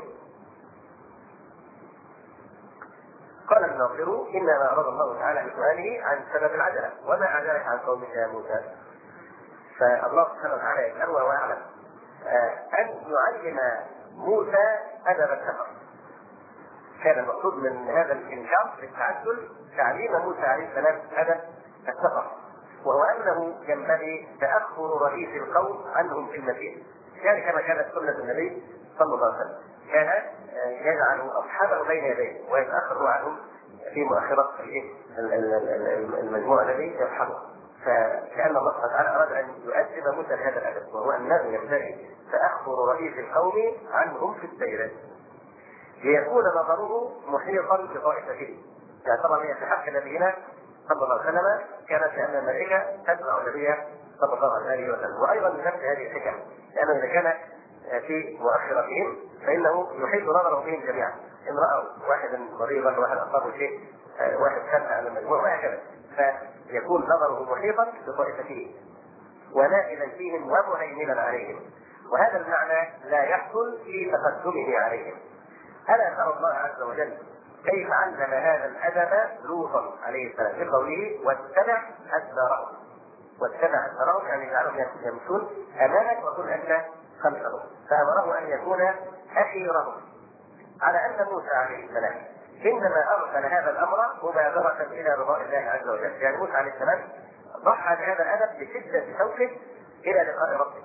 قال الناصر انما اراد الله تعالى بسؤاله عن سبب العجله وما اعجلك عن قومك يا موسى، فالله سبحانه وتعالى يسأل وهو يعلم ان يعلم موسى ادب السفر. كان المقصود من هذا الانكار للتعجل تعليم موسى عليه السلام ادب السفر، وهو انه ينبغي تاخر رئيس القوم عنهم في المسير، يعني كما كانت سنه النبي صلى الله عليه وسلم، كان يجعل اصحابه بين يديه ويتاخر عنهم في مؤخره المجموعه الذي يصحبه. فكأن الله سبحانه وتعالى أراد أن يؤدب موسى بهذا الأدب، وهو أنه ينبغي تأخر رئيس القوم عنهم في السير ليكون نظره محيطا بطائفته. يعني طبعا هي في حق نبينا صلى الله عليه وسلم كانت لأن الملائكة تتبع النبي صلى الله عليه وسلم، وأيضا من نفس هذه الحكم، لأنه إذا كان في مؤخرتهم فإنه يحيط نظره بهم جميعا، إن رأوا واحدا مريضا، واحد أصابه شيء، واحد خلع على المجموع وهكذا، فيكون نظره محيطا بطائفته ونائلا فيهم ومهيمنا عليهم، وهذا المعنى لا يحصل في تقدمه عليهم. ألا ترى الله عز وجل كيف علم هذا الأدب لوطا عليه السلام بقوله واتبع أدبارهم. واتبع أدبارهم يعني جعلهم يمشون أمامك وكن أنت خلفهم، فأمره أن يكون أخيرهم، على أن موسى عليه السلام إنما أرسل هذا الأمر مبادرة إلى رضاء الله عز وجل. يعني موسى عليه السلام ضحى بهذا الأدب بشدة شوقه إلى لقاء ربه،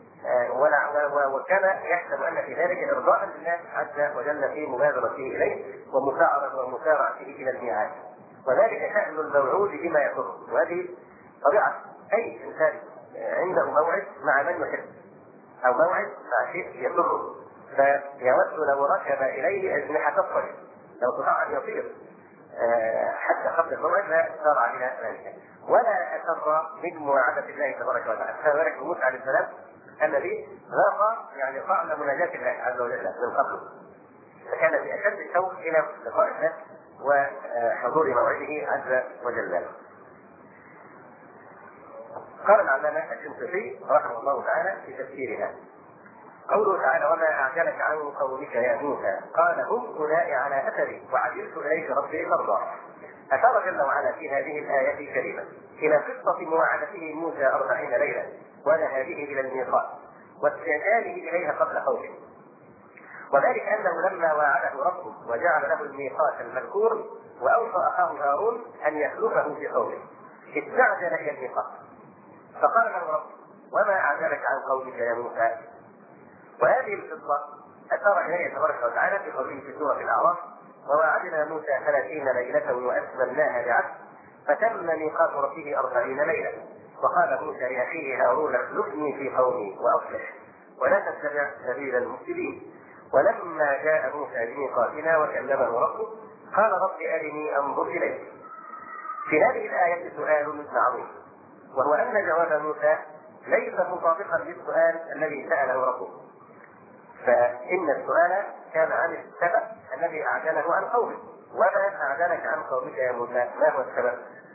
وكان يحسب أن في ذلك إرضاء لله عز وجل في مبادرته إليه ومسارعته إلى الميعاد، وذلك شأن الموعود بما يضره. وهذه طبيعة أي إنسان عنده موعد مع من يحب أو موعد مع شيء يضره، فيود لو ركب إليه أجنحة الطير، لو استطاع أن يطير حتى قبل الموعد لا سار إلى ذلك، ولا أسر من مواعدة الله تبارك وتعالى. فذلك موسى عليه السلام الذي ذاق يعني طعم مناجاة الله عز وجل من قبله، فكان في أشد الشوق إلى لقاء الله وحضور موعده عز وجل. قال العلامة الشنقيطي رحمه الله تعالى في تفسيرها قوله تعالى وما أعجلك عن قومك يا موسى قال هم أولئك على أثري وعجلت إليك ربي ترضى. أشار جل وعلا في هذه الآية الكريمة إلى قصة مواعدته موسى 40 ليلة وذهابه إلى الميقات واستعجاله إليها قبل خوفه، وذلك أنه لما واعده ربه وجعل له الميقات المذكور وأوصى أخاه هارون أن يخلفه في قومه استعجل إلى الميقات، فقال له ربه وما أعجلك عن قومك يا موسى. وهذه القصة أشار إليها تبارك وتعالى في قوله في سورة الأعراف وواعدنا موسى 30 ليلة وأتممناها بعشر فتم ميقات ربه 40 ليلة. وقال موسى لأخيه هارون اخلفني في قومي وأصلح ولا تتبع سبيل المفسدين. ولما جاء موسى لميقاتنا وكلمه ربه قال رب أرني أنظر إليك. في هذه الآية سؤال عظيم، وهو أن جواب موسى ليس مطابقا للسؤال الذي سأله ربه، فإن السؤال كان عن السبب الذي أعجله عن قومه. وما أعجلك عن قومك يا موسى ما هو السبب؟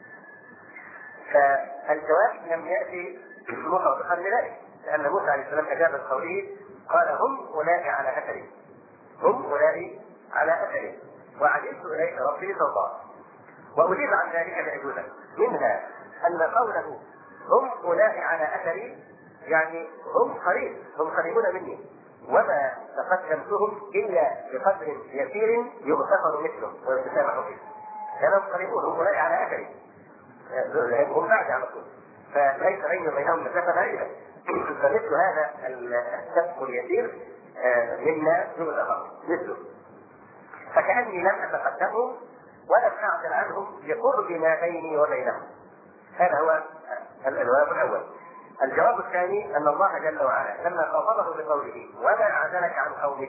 فالجواب لم يأتي مطابقا لذلك، لأن موسى عليه السلام أجاب بقوله قال هم أولئك على أثري، هم أولئك على أثري وعجلت إليك ربي ترضى. وأجيب عن ذلك بأجوبة، منها أن قوله هم أولئك على أثري يعني هم قريب، هم قريبون مني وما تقدمتهم إلا بقدر يسير يغتفر مثله ويتسامح فيه، لأنهم قريبون، هم أولئك على أثري هم بعد على طول، فليس بيني وبينهم مسافة بعيدة، فمثل هذا السبق اليسير منا يغتفر مثله، فكأني لم أتقدمهم ولم أعدل عنهم لقرب ما بيني وبينهم. هذا هو الجواب الأول. الجواب الثاني أن الله جل وعلا لما خاطبه بقوله وما أعجلك عن قومك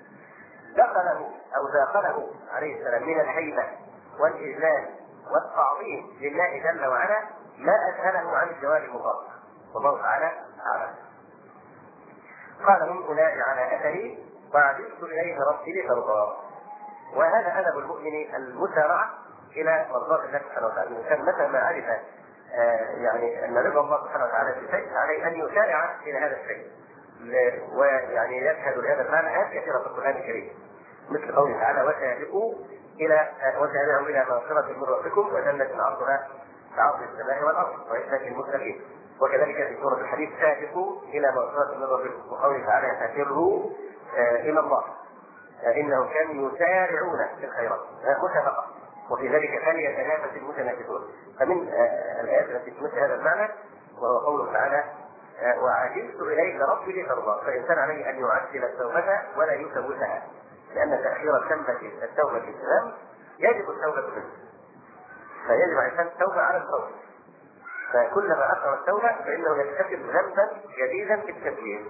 داخله عليه السلام من الهيبة والإجلال والتعظيم لله جل وعلا ما أسهله عن الجواب المطابق، والله تعالى أعلم. قال هم أولئك على أثري وعجلت إليه ربي لترضى. وهذا أدب المؤمن المسارعة إلى مرضاة الله سبحانه وتعالى. الإنسان متى ما عرف يعني أن رضا الله سبحانه وتعالى في شيء عليه أن يسارع إلى هذا الشيء، ويعني يشهد لهذا المعنى آيات كثيرة في القرآن الكريم مثل قوله تعالى وسارعوا إلى مغفرة من ربكم وجنة عرضها كعرض السماء والأرض وعزة المتقين. وكذلك في سورة الحديث سابقوا إلى مغفرة من ربكم، وقوله تعالى فسروا إلى الله إنهم كانوا يسارعون في الخيرات مسابقة، وفي ذلك فليتنافس المتنافسون. فمن الآيات التي تمثل هذا المعنى وهو قوله تعالى وعجلت إليك ربي لترضى. فالإنسان عليه أن يعجل التوبة ولا يسوسها، لأن تأخير التوبة الإسلام يجب التوبة منه، فيجب على الإنسان التوبة على التوبة. فكلما أثر التوبة فإنه يكتسب ذنبا جديدا في التكليف.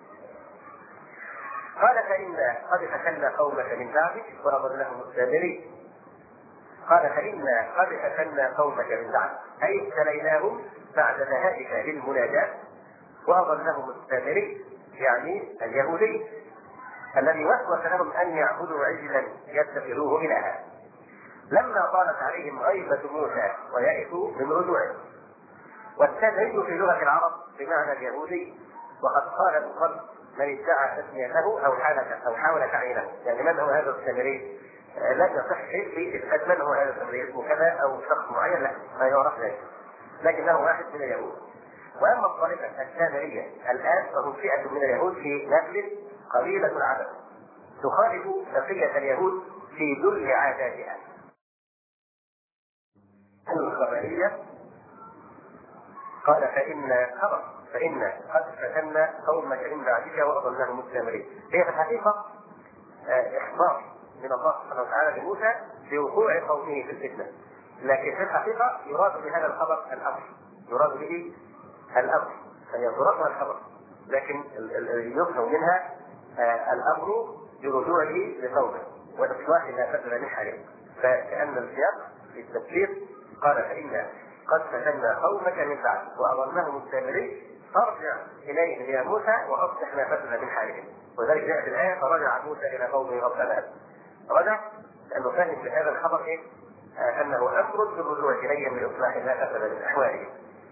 قال فإنا قد فتنا قومك من بعدك وأضلهم السامري. قال فإنا قد فتنا قومك من بعدك، أي ابتليناهم بعد ذهابك للمناجاة، وأضلهم السامري يعني اليهودي الذي وسوس لهم أن يعبدوا عجلا يتخذوه إلها، لما طالت عليهم غيبة موسى ويئسوا من رجوعه. والسامري في لغة العرب بمعنى اليهودي، وقد قال من قبل من ادعى تسميته أو حاول تعيينه، يعني من هو هذا السامري؟ لا يصح شيء في إثبات من هو هذا السامري، اسمه كذا أو شخص معين، لا ما يعرف ذلك، لكنه واحد من اليهود. وأما الطائفة السامرية الآن فهم فئة من اليهود في نسل قليلة العدد تخالف بقية اليهود في ذل عاداتها. الخبرية قال فإن قد فتنا قومك من بعدك وأضلهم السامري. هي في الحقيقة إخبار من الله سبحانه وتعالى لموسى بوقوع قومه في الفتنة، لكن في الحقيقة يراد بهذا الخبر الأمر، يراد به الأمر، فهي ترادها الخبر، لكن يفهم منها الأمر برجوعه لقومه وإصلاح ما فسد من حاله. فكأن السياق في التفسير قال فإن قد فتنا قومك من بعد وأضلهم السامري فارجع إليهم يا موسى وأصلح ما فسد من حالهم. وذلك جاء في الآية فرجع موسى إلى قومه غضبانا. رجع لأنه فهم في هذا الخبر إيه؟ أنه أمر بالرجوع إليهم لإصلاح ما فسد من أحوالهم.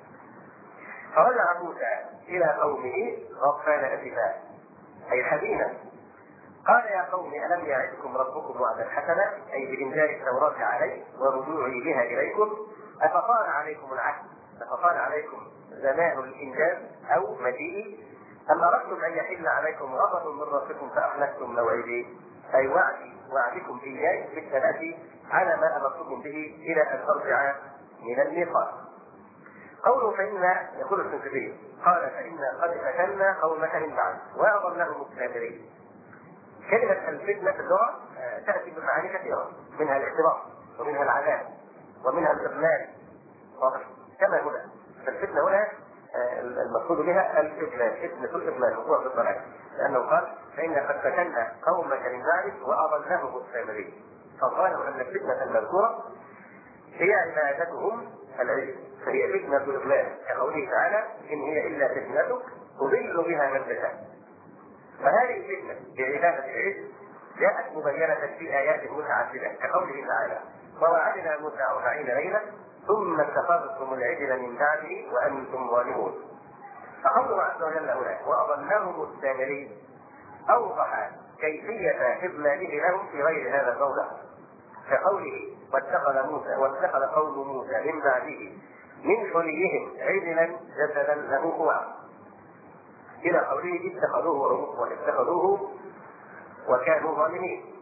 فرجع موسى إلى قومه غضبان أسفا أي حزينا. قال يا قوم ألم يعدكم ربكم وعدا حسنا، أي بإنزال التوراة عليه ورجوعي بها إليكم، أفطال عليكم العهد، أفطال عليكم زمان الإنجاز أو مجيئي، أم أردتم أن يحل عليكم غضب من ربكم فأخلفتم موعدي، أي وعدكم إياي بالثبات على ما أمرتكم به إلى أن أرجع من الميقات. قوله فإن يقول الشنقيطي قال فإن قد فتنا قومك من بعد وأضلهم السامري. كلمة الفتنة في اللغة تأتي بمعاني كثيرة، منها الاختبار ومنها العذاب ومنها الإضلال، كما هنا فالفتنة هنا المقصود بها الإضلال، فتنة الإضلال وقوع في الضلال، لأنه قال فإن قد فتنا قومك من بعدك وأضلهم السامري، فقالوا أن الفتنة المذكورة هي عبادتهم العجل، فهي فتنة الإضلال، كقوله تعالى إن هي إلا فتنتك تضل بها من تشاء. فهذه الفتنة بعبادة العجل جاءت مبينة في آيات متعددة، كقوله تعالى ووعدنا موسى 40 ليلة ثم اتخذتم العجل من بعده وأنتم ظالمون. فقوله عز وجل هنا وأضلهم السامري أوضح كيفية إضلاله لهم في غير هذا الموضع، كقوله واتخذ قوم موسى من بعده من حليهم عجلا جسدا له خوار، إلى قوله اتخذوه وكانوا ظالمين،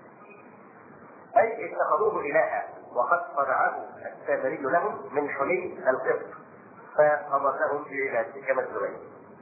أي اتخذوه إلها وقد صنعه السامري لهم من حلي القبط فأضلهم في عبادته كما الزبير.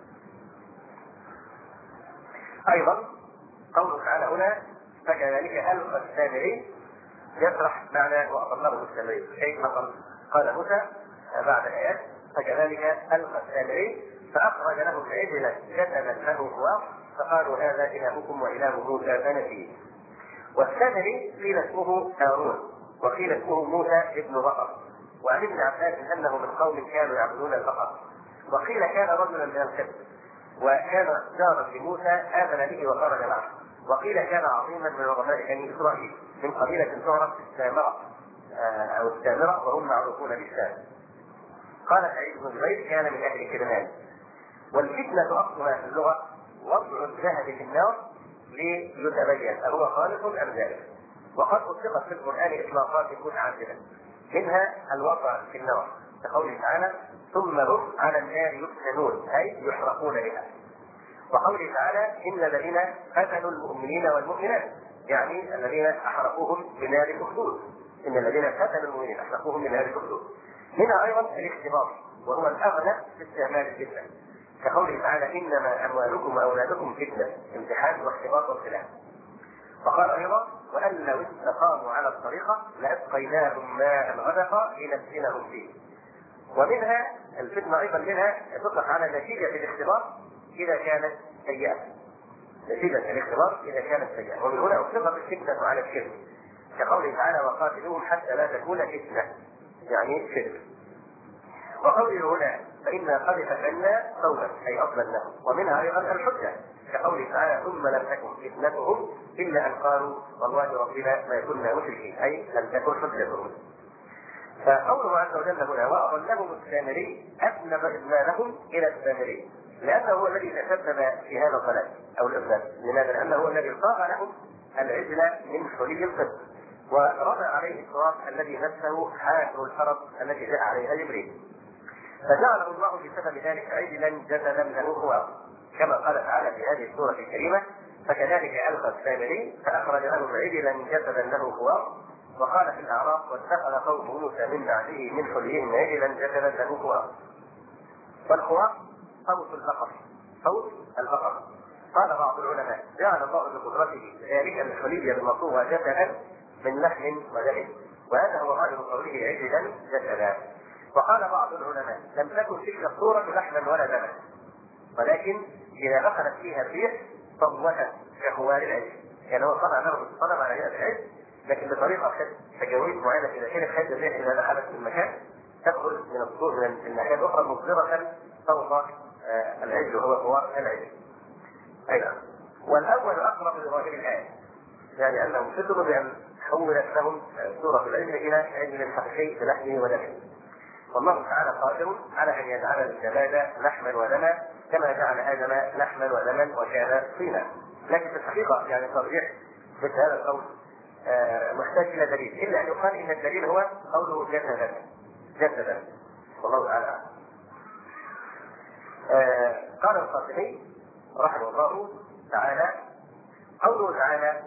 أيضا قوله تعالى هنا فكذلك ألقى السامري يشرح معنى وأضلهم السامري، كيف قال موسى بعد آيات فكذلك ألقى السامري فأخرج لهم عجلا جسدا له خوار فقالوا هذا إلهكم وإله موسى فنسيه. والسامري قيل اسمه هارون وقيل اسمه موسى ابن بقر، وعن ابن عباس أنه من قوم كانوا يعبدون البقر، وقيل كان رجلا من القبط وكان جارا لموسى آمن به وخرج معه، وقيل كان عظيما من عظماء بني إسرائيل من قبيلة تعرف السامرة أو السامرة وهم معروفون بالشام. قال سعيد بن جبير كان من أهل كرمان. والفتنة أصلها في اللغة وضع الذهب في النار ليتبين أهو خالص أم ذلك، وقد أطلقت في القرآن إطلاقات متعددة، منها الوضع في النار كقوله تعالى ثم هم على النار يفتنون أي يحرقون بها، وقوله تعالى إن الذين فتنوا المؤمنين والمؤمنات يعني الذين أحرقوهم بنار الأخدود، إن الذين فتنوا المؤمنين أحرقوهم بنار الأخدود. منها أيضا الاختبار وهو الأغنى في استعمال الفتنة، كقوله تعالى إنما أموالكم وأولادكم فتنة امتحان واختبار وابتلاء. وقال أيضا وأن لو استقاموا على الطريقة لأسقيناهم ماء غدقا لنفتنهم فيه، ومنها الفتنة أيضا منها تطلق على نتيجة الاختبار إذا كانت سيئة. نتيجة الاختبار إذا كانت سيئة، ومن هنا أطلقت الفتنة على الشرك كقوله تعالى وقاتلوهم حتى لا تكون فتنة، يعني شرك. وقوله هنا فإنا قد فتنا قوما أي أضللناهم، ومنها أيضا الحجة كقوله تعالى ثم لم تكن فتنتهم إلا أن قالوا والله ربنا ما كنا مشركين، أي لم تكن حجتهم. فقوله عز وجل هنا وأضلهم السامري أذنب إذلالهم إلى السامري، لأنه هو الذي تسبب في هذا الضلال أو الإضلال. لماذا؟ لأنه هو الذي صاغ لهم العجل من حلي القدس ورمى عليه التراب الذي مسه حافر الحرب التي جاء عليها جبريل، فجعله الله بسبب ذلك عجلا جسدا له هو، كما قال تعالى في هذه السورة الكريمة فكذلك ألقى السامري فأخرج لهم عجلا جسدا له هو. وقال في الأعراف واتخذ قوم موسى من بعده من حليهم عجلا جسدا له هو. والخواء صوت البقر، صوت البقر. قال بعض العلماء جعل الله بقدرته ذلك الحلي المصوغ جسدا من لحم ودم، وهذا هو ظاهر قوله عجلا جسدا. وقال بعض العلماء لم تكن تلك الصورة لحما ولا دما، ولكن إذا دخلت فيها الريح صوتت كهوار العجل، يعني هو صنع له الصنم على هذا العجل لكن بطريقة تجاويز معينة إذا كانت هذه الريح إذا دخلت في المكان تدخل من الصور من الناحية الأخرى مصدرة صوت العجل وهو هوار العجل. أيضا والأول أقرب لظاهر الآية، يعني أنهم فتنوا بأن حولت لهم سورة العجل إلى عجل حقيقي بلحمه ودمه، والله تعالى قادر على أن يجعل الجماد لحما ودما كما جعل آدم لحما ودما وكان طينا. لكن في الحقيقة يعني ترجيح مثل هذا القول محتاج إلى دليل، إلا أن يقال إن الدليل هو قوله جسدا والله تعالى. قال القاسمي رحمه الله تعالى قوله تعالى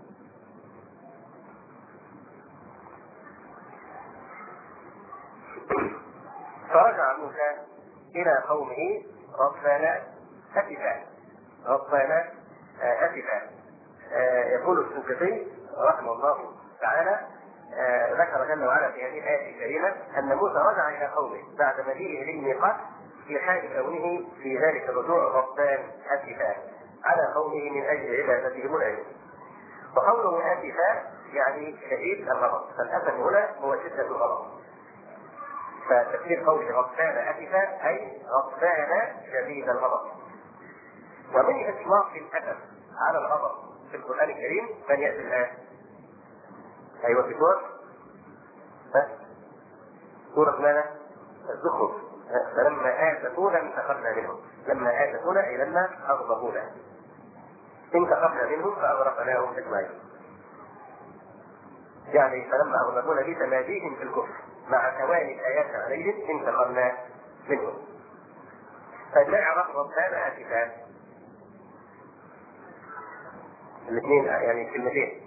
فرجع موسى إلى قومه غضبان أسفا. يقول السنقطي رحمه الله تعالى ذكر جل وعلا في هذه الآية الكريمة أن موسى رجع إلى قومه بعد مجيئه للميقات في حال كونه في ذلك الرجوع غضبان أسفا على قومه من أجل عبادتهم العجل. وقوله آسفا يعني شديد الغضب، فالأسف هنا هو شدة الغضب، فتفسير قوله غضبان أسفا أي غضبان شديد الغضب. ومن إطلاق الأسف على الغضب في القرآن الكريم من يأتي الآن؟ أيوة في سورة ماذا؟ الزخرف. فلما آسفونا انتقمنا منهم، لما آسفونا أي لما أغضبونا انتقمنا منهم فأغرقناهم أجمعين. يعني فلما أغضبونا بتماديهم في الكفر مع توالي الآيات عليهم انتقمنا منهم. فجاء غضبان آسفان الاثنين يعني كلمتين.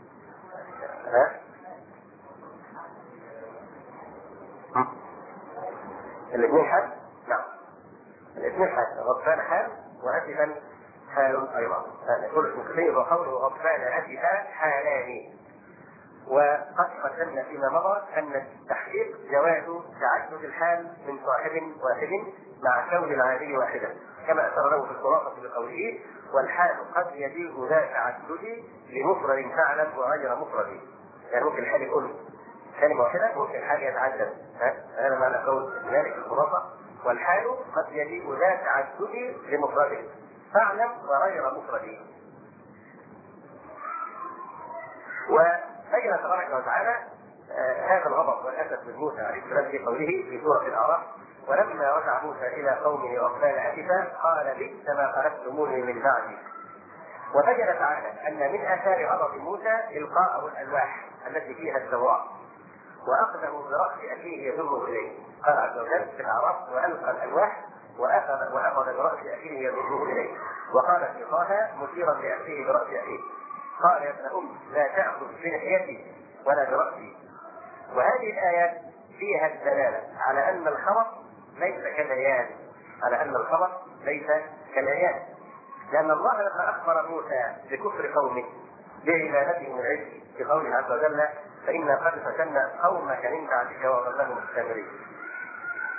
الاثنين حال؟ نعم الاثنين حال، غضبان حال وأسفا حال أيضا. يقول الكثير وقوله غضبان أسفا حالان. وقد قدمنا فيما مضى أن التحقيق جواز تعدد الحال من صاحب واحد مع كون العادي واحدا، كما أثر له في الخلاصة بقوله والحال قد يجيء ذا تعدد لمفرد فعلا وغير مفرد. يعني ممكن الحال يكون كلمة واحدة، ممكن الحال يتعدد. هذا معنى قول ذلك الخلاصة والحال قد يجيء ذا تعدد لمفرد فعلا وغير مفرد. وبين تبارك وتعالى هذا الغضب والاسف من موسى عليه السلام في قوله في سوره الاعراف ولما رجع موسى الى قومه غضبان اسفا قال بئس ما خلفتموني من بعدي. وبين تعالى ان من اثار غضب موسى القاءه الالواح التي فيها الزواء واخذه براس اخيه يضره اليه. قال عز وجل في الاعراف والقى الالواح واخذ براس اخيه يضره اليه. وقال في طه مشيرا لاخيه براس اخيه قال يا ابن لا تأخذ بلحيتي ولا برأسي. وهذه الآيات فيها الدلالة على أن الخبر ليس كالعيان، لأن الله لما أخبر موسى بكفر قومه بعبادتهم العجل في قوله عز وجل فإنا قد فتنا قومك من بعدك وأضلهم السامري،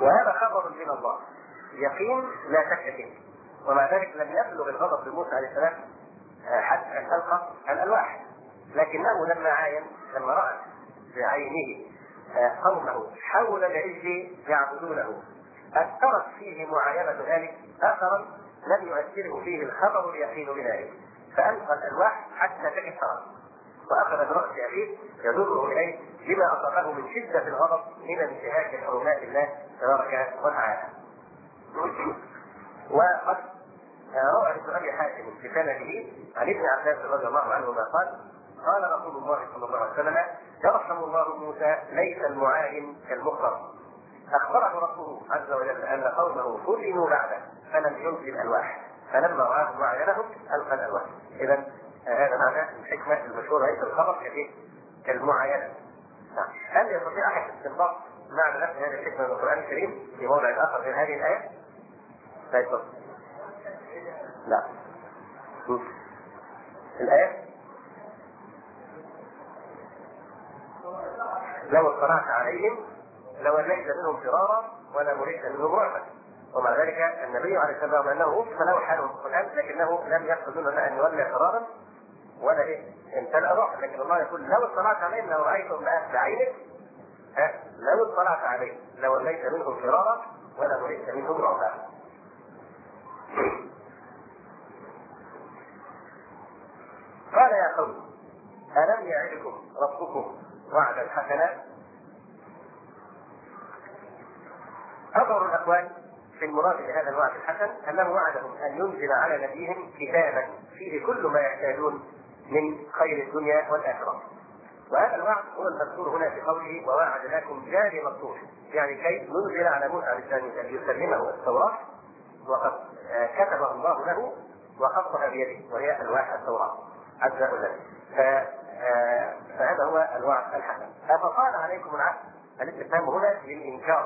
وهذا خبر من الله يقين لا شك فيه. ومع ذلك لم يبلغ الغضب لموسى عليه السلام حتى أن ألقى الألواح، لكنه لما رأى بعينه قومه حول العجل يعبدونه أثرت فيه معاينة ذلك أثرا لم يؤثره فيه الخبر اليقين بذلك، فألقى الألواح حتى تكسرت، وأخذ برأس أخيه يدره إليه لما أصابه من شدة الغضب من انتهاك حرمات الله تبارك وتعالى. وقد روى ابن أبي حاتم بسنده عن ابن عباس رضي الله عنهما قال رسول الله صلى الله عليه وسلم: يرحم الله موسى ليس المعاين كالمخرم. أخبره ربه عز وجل أن قومه فتنوا بعده فلم ينزل الألواح، فلما رآه معاينهم ألقى الألواح. إذا هذا معنى الحكمة المشهورة ليس الخبر كالمعاينة. هل يستطيع أحد استنباط معنى نفس هذه الحكمة من القرآن الكريم في موضع آخر من هذه الآية؟ لا يستطيع. لا. الآية: لو اطلعت عليهم لوليت منهم فرارا ولا مريت منهم رعبا. ومع ذلك النبي عليه الصلاه والسلام انه وصف له حاله في القران، لكنه لم يقصد منه ان يولي فرارا ولا امتلأ رعبا، لكن الله يقول: لو اطلعت عليهم لو رايتهم بعينك لو اطلعت عليهم لوليت منهم فرارا ولا مريت منهم رعبا. قال: يا قوم ألم يعدكم ربكم وعدا حسنا؟ أظهر الأقوال في المراد بهذا الوعد الحسن أنه وعدهم أن ينزل على نبيهم كتابا فيه كل ما يحتاجون من خير الدنيا والآخرة. وهذا الوعد هو المذكور هنا في قوله: وواعدناكم جاري مقصود، يعني كي ننزل على موسى عليه السلام أن يسلمه التوراة، وقد كتبه الله له وخطها بيده وهي ألواح التوراة عز وجل. فهذا هو الوعد الحسن. أفطال عليكم العهد؟ الاستفهام هنا للإنكار،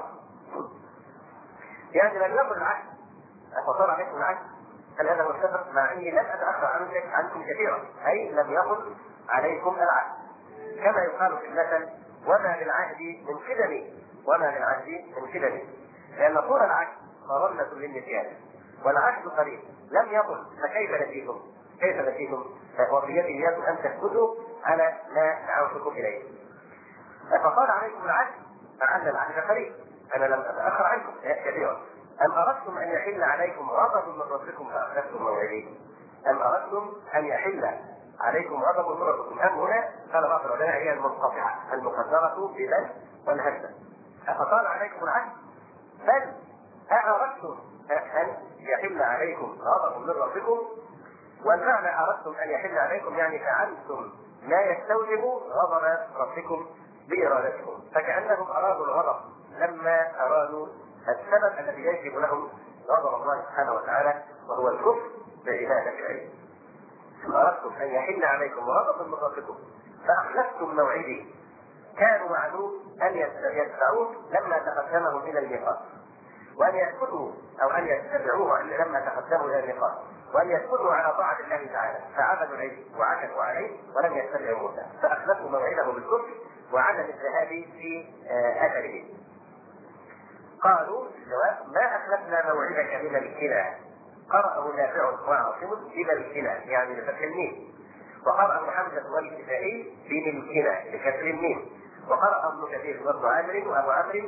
يعني لم يكن العهد. أفطال عليكم العهد؟ هل هذا هو السبب؟ مع أني لم أتأخر عنكم كثيرا، أي لم يكن عليكم العهد. كما يقال في المثل: وما للعهد من قدم، وما للعهد من قدم، لأن طول العهد مظنة للنسيان، والعهد قريب. لم يقل: فكيف نسيتم؟ كيف نسيتم؟ وبيده يد أن تثبتوا على ما دعوتكم إليه. فقال عليكم العهد مع أن العهد قريب، أنا لم أتأخر عنكم كثيرا. أم أردتم أن يحل عليكم غضب من ربكم فأخلفتم موعدي؟ أم أردتم أن يحل عليكم غضب من ربكم؟ أم هنا قال بعض العلماء هي المنقطعة المقدرة ببل والهمزة. أفقال عليكم العهد؟ بل أردتم أن يحل عليكم غضب من ربكم، والمعنى أردتم أن يحل عليكم يعني فعلتم ما يستوجب غضب ربكم بإرادتكم، فكأنهم أرادوا الغضب لما أرادوا السبب الذي يجب لهم غضب الله سبحانه وتعالى، وهو الكفر بعبادة غيره. أردتم أن يحل عليكم غضب من ربكم فأخلفتم موعدي. كانوا وعدوه أن يدفعوه لما تقدمهم إلى الميقات، وأن يسكتوا أو أن يتبعوه لما تقدموا إلى الميقات، وأن يسكتوا على طاعة الله تعالى، فعبدوا العجل وعكفوا عليه ولم يتبعوا موسى، فأخلفوا موعده بالكفر وعدم الذهاب في أثره. قالوا الجواب: ما أخلفنا موعدك بملكنا. قرأه نافع وعاصم بملكنا يعني بفتح الميم، وقرأه حمزة والكسائي بملكنا بكسر الميم، وقرأ ابن كثير وابن عامر وابو عمرو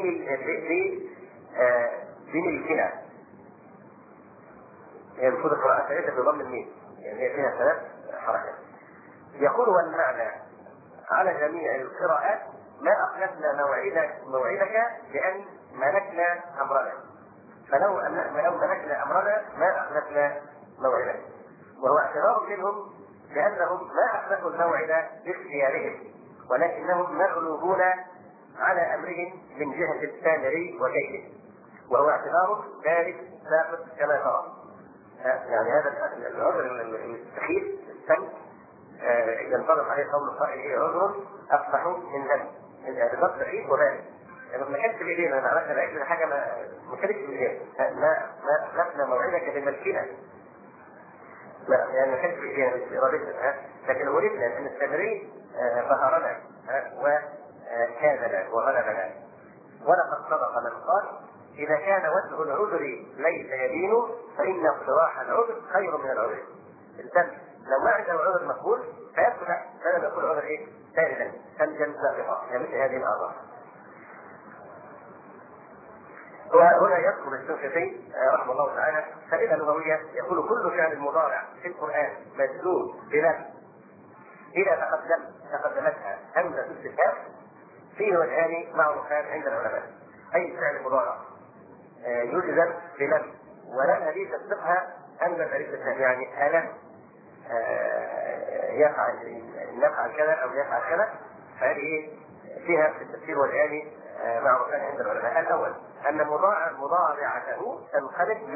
بملكنا. يعني المفروض القراءة ثلاثة بضم الميم، يعني هي فيها ثلاث حركات. يقول: والمعنى على جميع القراءات: ما أخلفنا موعدك لأن ملكنا أمرنا، فلو ملكنا أمرنا ما أخلفنا موعدك. وهو اعتراض منهم لأنهم ما أخلفوا الموعد باختيارهم، ولكنهم مغلوبون على أمرهم من جهة السامري وكيده، وهو اعتبار ذلك ساقط كما ترى. يعني هذا العذر السخيف السلب ينطبق عليه قول القائل: هي عذر أقبح من ذنب. الإعتبار سخيف وبارد، يعني ما كانش بإيدينا، أنا عملنا بعيد حاجة ما كانتش بإيدينا، ما أخلفنا موعدك بملكنا، يعني ما كانش بإيدينا بإرادتنا، لكن أريدنا أن السامري ظهرنا وكاذنا وغلبنا. ولقد صدق من قال إذا كان وجه العذر ليس يبين فإن اقتراح العذر خير من العذر. الإنسان لو ما عنده عذر مقبول فيسكت فلا يقول عذر إيه؟ سائلا سلجا سابقا مثل هذه الأعذار. وهنا يذكر الشنقيطي رحمه الله تعالى فائدة لغوية يقول كل فعل مضارع في القرآن مجزوم بلم إذا تقدمتها همزة استفهام فيه وجهان معروفان عند العلماء. أي فعل مضارع يجزم بلم ولم هذه تسبقها همزة الاستفهام، يعني ألم يفعل كذا أو يفعل كذا، فهذه فيها في التفسير وجهان معروفان عند العلماء. الأول أن مضارعته تنقلب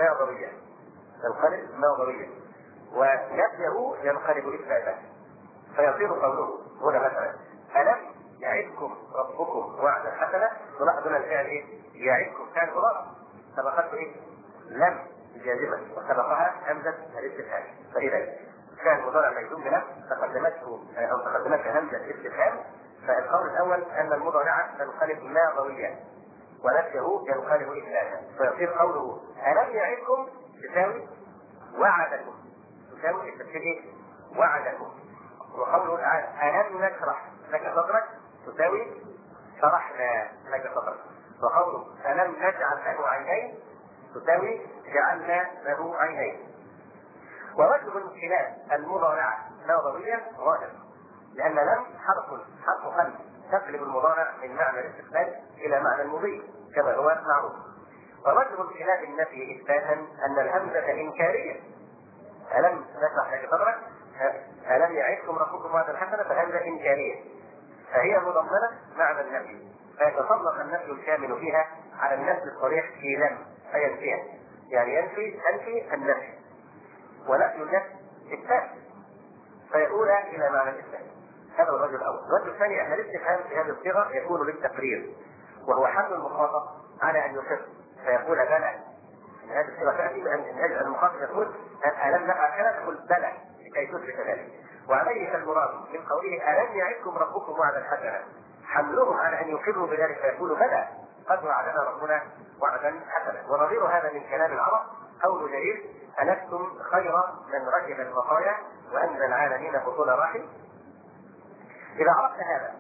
ناظريا ونفيه ينقلب إثباتا، فيصير قوله هنا مثلا ألم يعدكم ربكم وعدا حسنا، تلاحظ هنا الفعل إيه؟ يعدكم فعل مضارع سبقته إيه؟ لم جازمة وسبقها همزة الاستفهام، فإذا كان مضارع مجزوم بلم تقدمته همزة الاستفهام، فالقول الأول أن المضارعة تنقلب ناظريا ونفيه ينقلب إثباتا، فيصير قوله ألم يعدكم تساوي وعدكم، تساوي التفسير وعدكم. وقوله تعالى ألم نشرح لك صدرك تساوي شرحنا لك صدرك. وقوله ألم نجعل له عينين تساوي جعلنا له عينين. ووجه خلاف المضارعة ناظريا ظاهر، لأن لم حرف قلب تقلب المضارع من معنى الاستقبال إلى معنى المضي كما هو معروف. ووجه خلاف النفي إثباتا أن الهمزة إنكارية، ألم نشرح لك صدرك ألم يعدكم ربكم وعدا حسنا، فهمزة إنكارية فهي مضمنة معنى النفي، فيتطلق النفي الكامل فيها على النفي الصريح في لم فينفيها، يعني أنفي النفي، ونفي النفي إثبات فيقول إلى معنى الإثبات. هذا هو الوجه الأول. الوجه الثاني أن الاستفهام في هذه الصيغة يكون للتقرير، وهو حمل المخاطب على أن يقر فيقول بلى. هذه الصيغة تأتي من المخاطب يقول ألم نفعل كذا، تقول بلى لكي تثبت ذلك. وعليه المراد من قوله ألم يعدكم ربكم وعدا حسنا حملهم على أن يقروا بذلك فيقول بلى قد وعدنا ربنا وعدا حسنا. ونظير هذا من كلام العرب قول جرير ألستم خير من ركب المطايا وأنزل العالمين بطول رحم. إذا عرفت هذا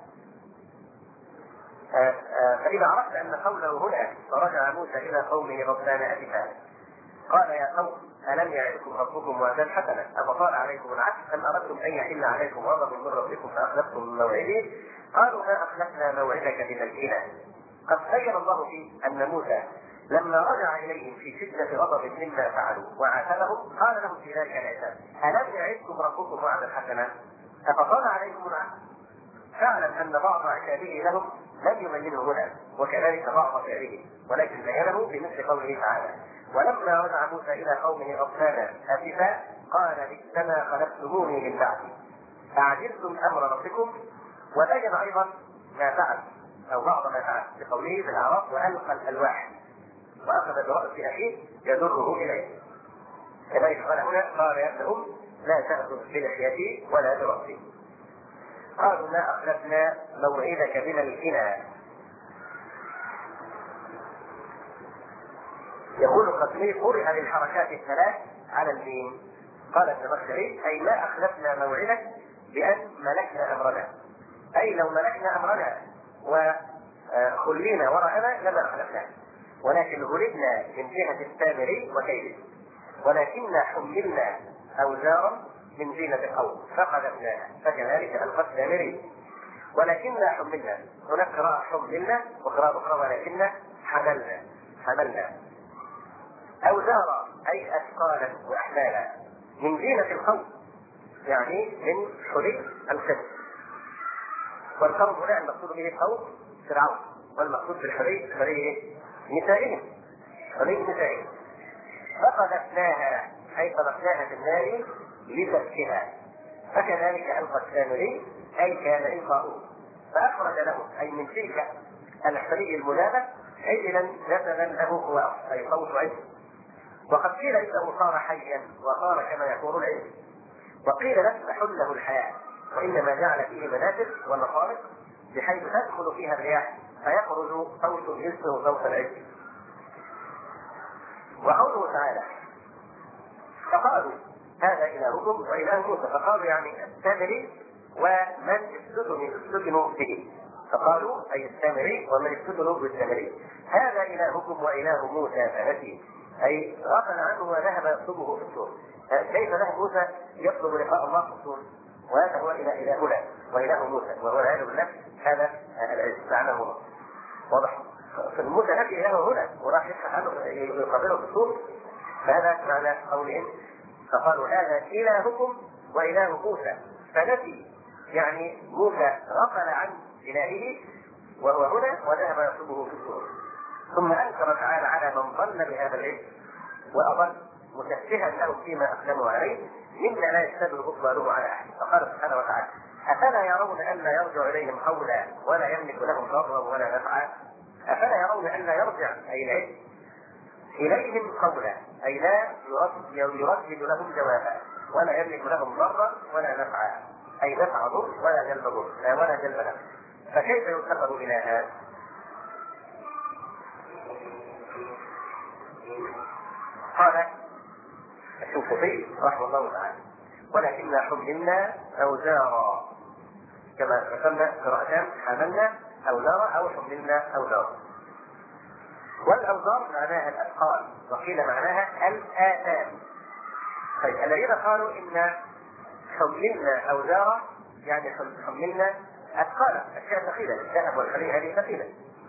فإذا عرفت أن قوله هنا فرجع موسى إلى قومه غضبان أسفا قال يا قوم ألم يعدكم ربكم وعدا حسنا أفطال عليكم العهد أم أردتم أن يحل عليكم غضب من ربكم فأخلفتم موعدي قالوا ما أخلفنا موعدك بملكنا. قد بين الله فيه أن موسى لما رجع إليهم في شدة غضب مما فعلوا وعاتبهم قال لهم في ذلك العتاب ألم يعدكم ربكم وعدا حسنا أفطال عليكم العهد، فاعلم أن بعض عتابه لهم لم يبينه هنا وكذلك بعض فعله، ولكن بينه بمثل قوله تعالى ولما رجع موسى إلى قومه غضبانا آسفا قال بئس ما خلفتموني من بعدي أعجلتم أمر ربكم. وبين أيضا ما فعل أو بعض ما فعل بقوله في الأعراف وألقى الألواح وأخذ برأس أخيه يدره إليه، كذلك قال هنا قال يا ابن أم لا تأخذ بلحيتي ولا برأسي. قالوا ما أخلفنا موعدك بملكنا. يقول القسمي قرئ للحركات الثلاث على الميم. قال ابن مخشري أي ما أخلفنا موعدك بأن ملكنا أمرنا، أي لو ملكنا أمرنا وخلينا وراءنا لما أخلفناه، ولكن غلبنا من جهة السامري وكيده، ولكننا حملنا أوزارا من زينة القوم فقذفناها فكذلك ألقى السامري. ولكننا حملنا، هناك قراءة حملنا وقراءة أخرى ولكننا حملنا أوزارا أي أثقالا وأحمالا من زينة القوم، يعني من حلي القدس. والقوم هنا المقصود به قوم فرعون، والمقصود بالحلي حلي نسائهم. فقذفناها أي طلقناها في النار لتفكها فكذلك ألقى السامري أي كان إلقاؤه فأخرج له أي من تلك الحلي المنابة عجلا نسبا له هو أي صوت عجل. وقد قيل إنه صار حيا وصار كما يقول العلم، وقيل لم تحل له الحياة وإنما جعل فيه منافذ ومخارج بحيث تدخل فيها الرياح فيخرج صوت يشبه صوت العجل. وقوله تعالى فقالوا هذا إلهكم وإله موسى، فقالوا يعني السامري ومن استدنوا به، فقالوا أي السامري ومن استدنوا بالسامري هذا إلهكم وإله موسى فنسي، أي غفل عنه وذهب يطلبه في الطور. كيف ذهب موسى يطلب لقاء الله في الطور وهذا هو إلهنا وإله موسى وهو العياذ بالله؟ هذا معناه الله واضح. فالموسى نفي إلهه هنا وراح يفتح عنه يقابله في الطور، فهذا معنى قولهم فقالوا هذا إلهكم وإله موسى فنسي، يعني موسى غفل عن إلهه وهو هنا وذهب يطلبه في الطور. ثم أنكر تعالى على من ظن بهذا العلم وأضل متشبها له فيما أقدموا عليه مما لا يشتبه بطلانه على أحد. فقال سبحانه وتعالى أفلا يرون أن لا يرجع إليهم قولا ولا يملك لهم ضرا ولا نفعا. أفلا يرون أن لا يرجع أي العلم إليهم قولا أي لا يردد لهم جوابا ولا يملك لهم ضرا ولا نفعا، أي نفع ضر ولا جلب ضر ولا جلب نفع، فكيف يتخذ إلها؟ قال الشنقيطي رحمه الله تعالى ولكننا حملنا أوزارا، كما ذكرنا قراءتان حملنا أوزارا أو حملنا أوزارا. والأوزار معناها الأثقال وقيل معناها الآثام. طيب الذين قالوا إن حملنا أوزارا يعني حملنا أثقالا أشياء ثقيلة، الذهب والحرير هذه ثقيلة.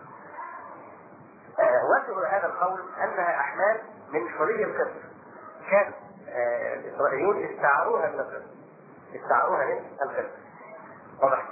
وجه هذا القول أنها أحمال من حلي القدس، كان الإسرائيليون استعاروها من القدس، استعاروها من القدس واضح.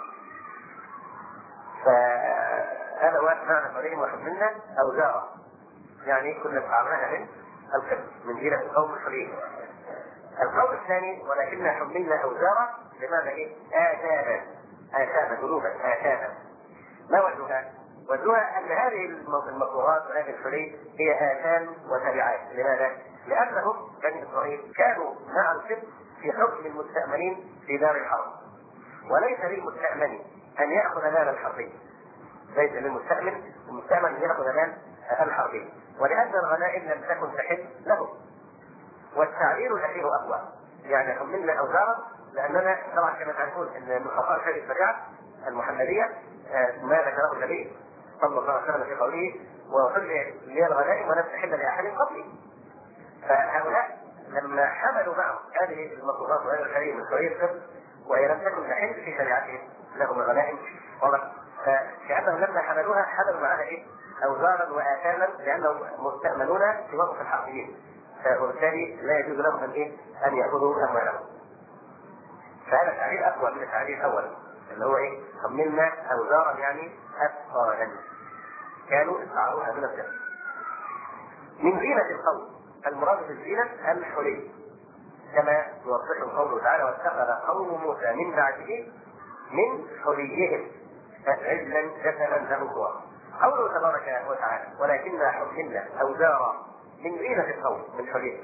فهذا هو معنى قولهم وحملنا أوزارا، يعني كنا استعارناها من القدس من جيلة القوم الحليين. القول الثاني ولكن حملنا أوزارا بمعنى إيه؟ آثاما ذنوبا آثاما. ما وجهها؟ وجهها أن هذه المقرورات وهذه الحلي هي آثام وتبعات. لماذا؟ لأنهم بني إسرائيل كانوا مع القبط في حكم المستأمنين في دار الحرب، وليس للمستأمن أن يأخذ مال الحربي، ليس للمستأمن المستأمن أن يأخذ مال الحربي، ولأن الغنائم لم تكن تحل له. والتعبير الأخير أقوى، يعني حملنا أوزارا لأننا طبعا كما تعرفون أن من خصائص هذه الشريعة المحمدية ما ذكره النبي صلى الله عليه وسلم في قوله وحل لي الغنائم ولم تحل لأحد قبلي. فهؤلاء لما حملوا معهم هذه المقرورات وهذه الحريم من شريعة القبط وهي لم تكن تحل في شريعتهم لهم الغنائم واضح، فكأنهم لما حملوها حملوا معها إيه؟ أوزارا وآثاما لأنهم مستأمنون في وقف الحربيين، وبالتالي لا يجوز لهم أن يأخذوا أموالهم. فهذا التعبير أقوى من التعبير الأول اللي هو إيه؟ حملنا أوزارا يعني أثقالا، كانوا استعاروها من الجنة. من زينة القول المراد بالزينة الحلي، كما يوضح قوله تعالى واتخذ قوم موسى من بعده من حليهم عجلا جسدا له خوار. قوله تبارك وتعالى ولكننا حملنا أوزارا من زينة القول من حليهم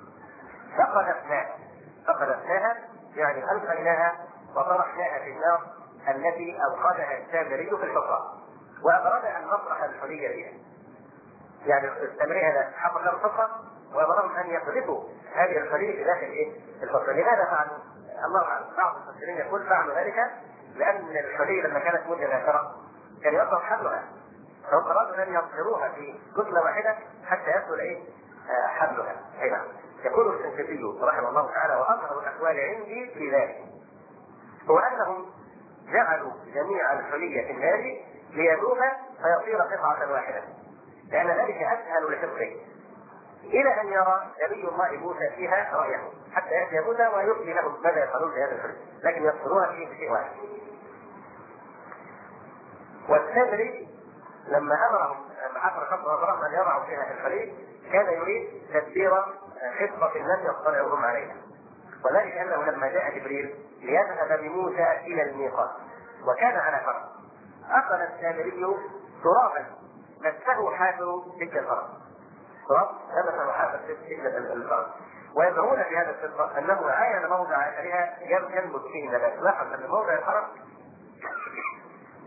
فقذفناها يعني ألقيناها وطرحناها في النار التي أوقدها السامري في الحفرة، وأراد أن نطرح الحلي بها، يعني السامري هذا حفر له الحفرة وأمرهم أن يقذفوا هذه الحلي في داخل الحفرة. لماذا فعلوا؟ الله أعلم. بعض المفسرين يقول فعلوا ذلك لأن الحلي لما كانت مدة ذاكرة كان يصل حبلها، فهم أرادوا أن يصهروها في كتلة واحدة حتى يصل حبلها. نعم. يقول الشنقيطي رحمه الله تعالى وأظهر الأقوال عندي في ذلك هو أنهم جعلوا جميع الحلي في النار ليذوب فيصير قطعة واحدة، لأن ذلك أسهل لحفظه، إلى أن يرى نبي الله موسى فيها رأيه حتى يأتي موسى ويبني لهم ماذا يفعلون بهذا الحلي، لكن يصيروها في شيء واحد. والسامري لما أمرهم عبر خطوة أمرهم أن يضعوا فيها الحلي كان يريد تدبير خطة لم يطلعهم عليها، وذلك أنه لما جاء جبريل ليذهب بموسى إلى الميقات وكان على فرس، أخذ السامري ترابا مسه حافر تلك الفرس، تراب لمسه حافر تلك الفرس، ويظهرون في هذا القصة أنه عاين موضع أثرها ينبت فيه نبات. لاحظ أن موضع الفرس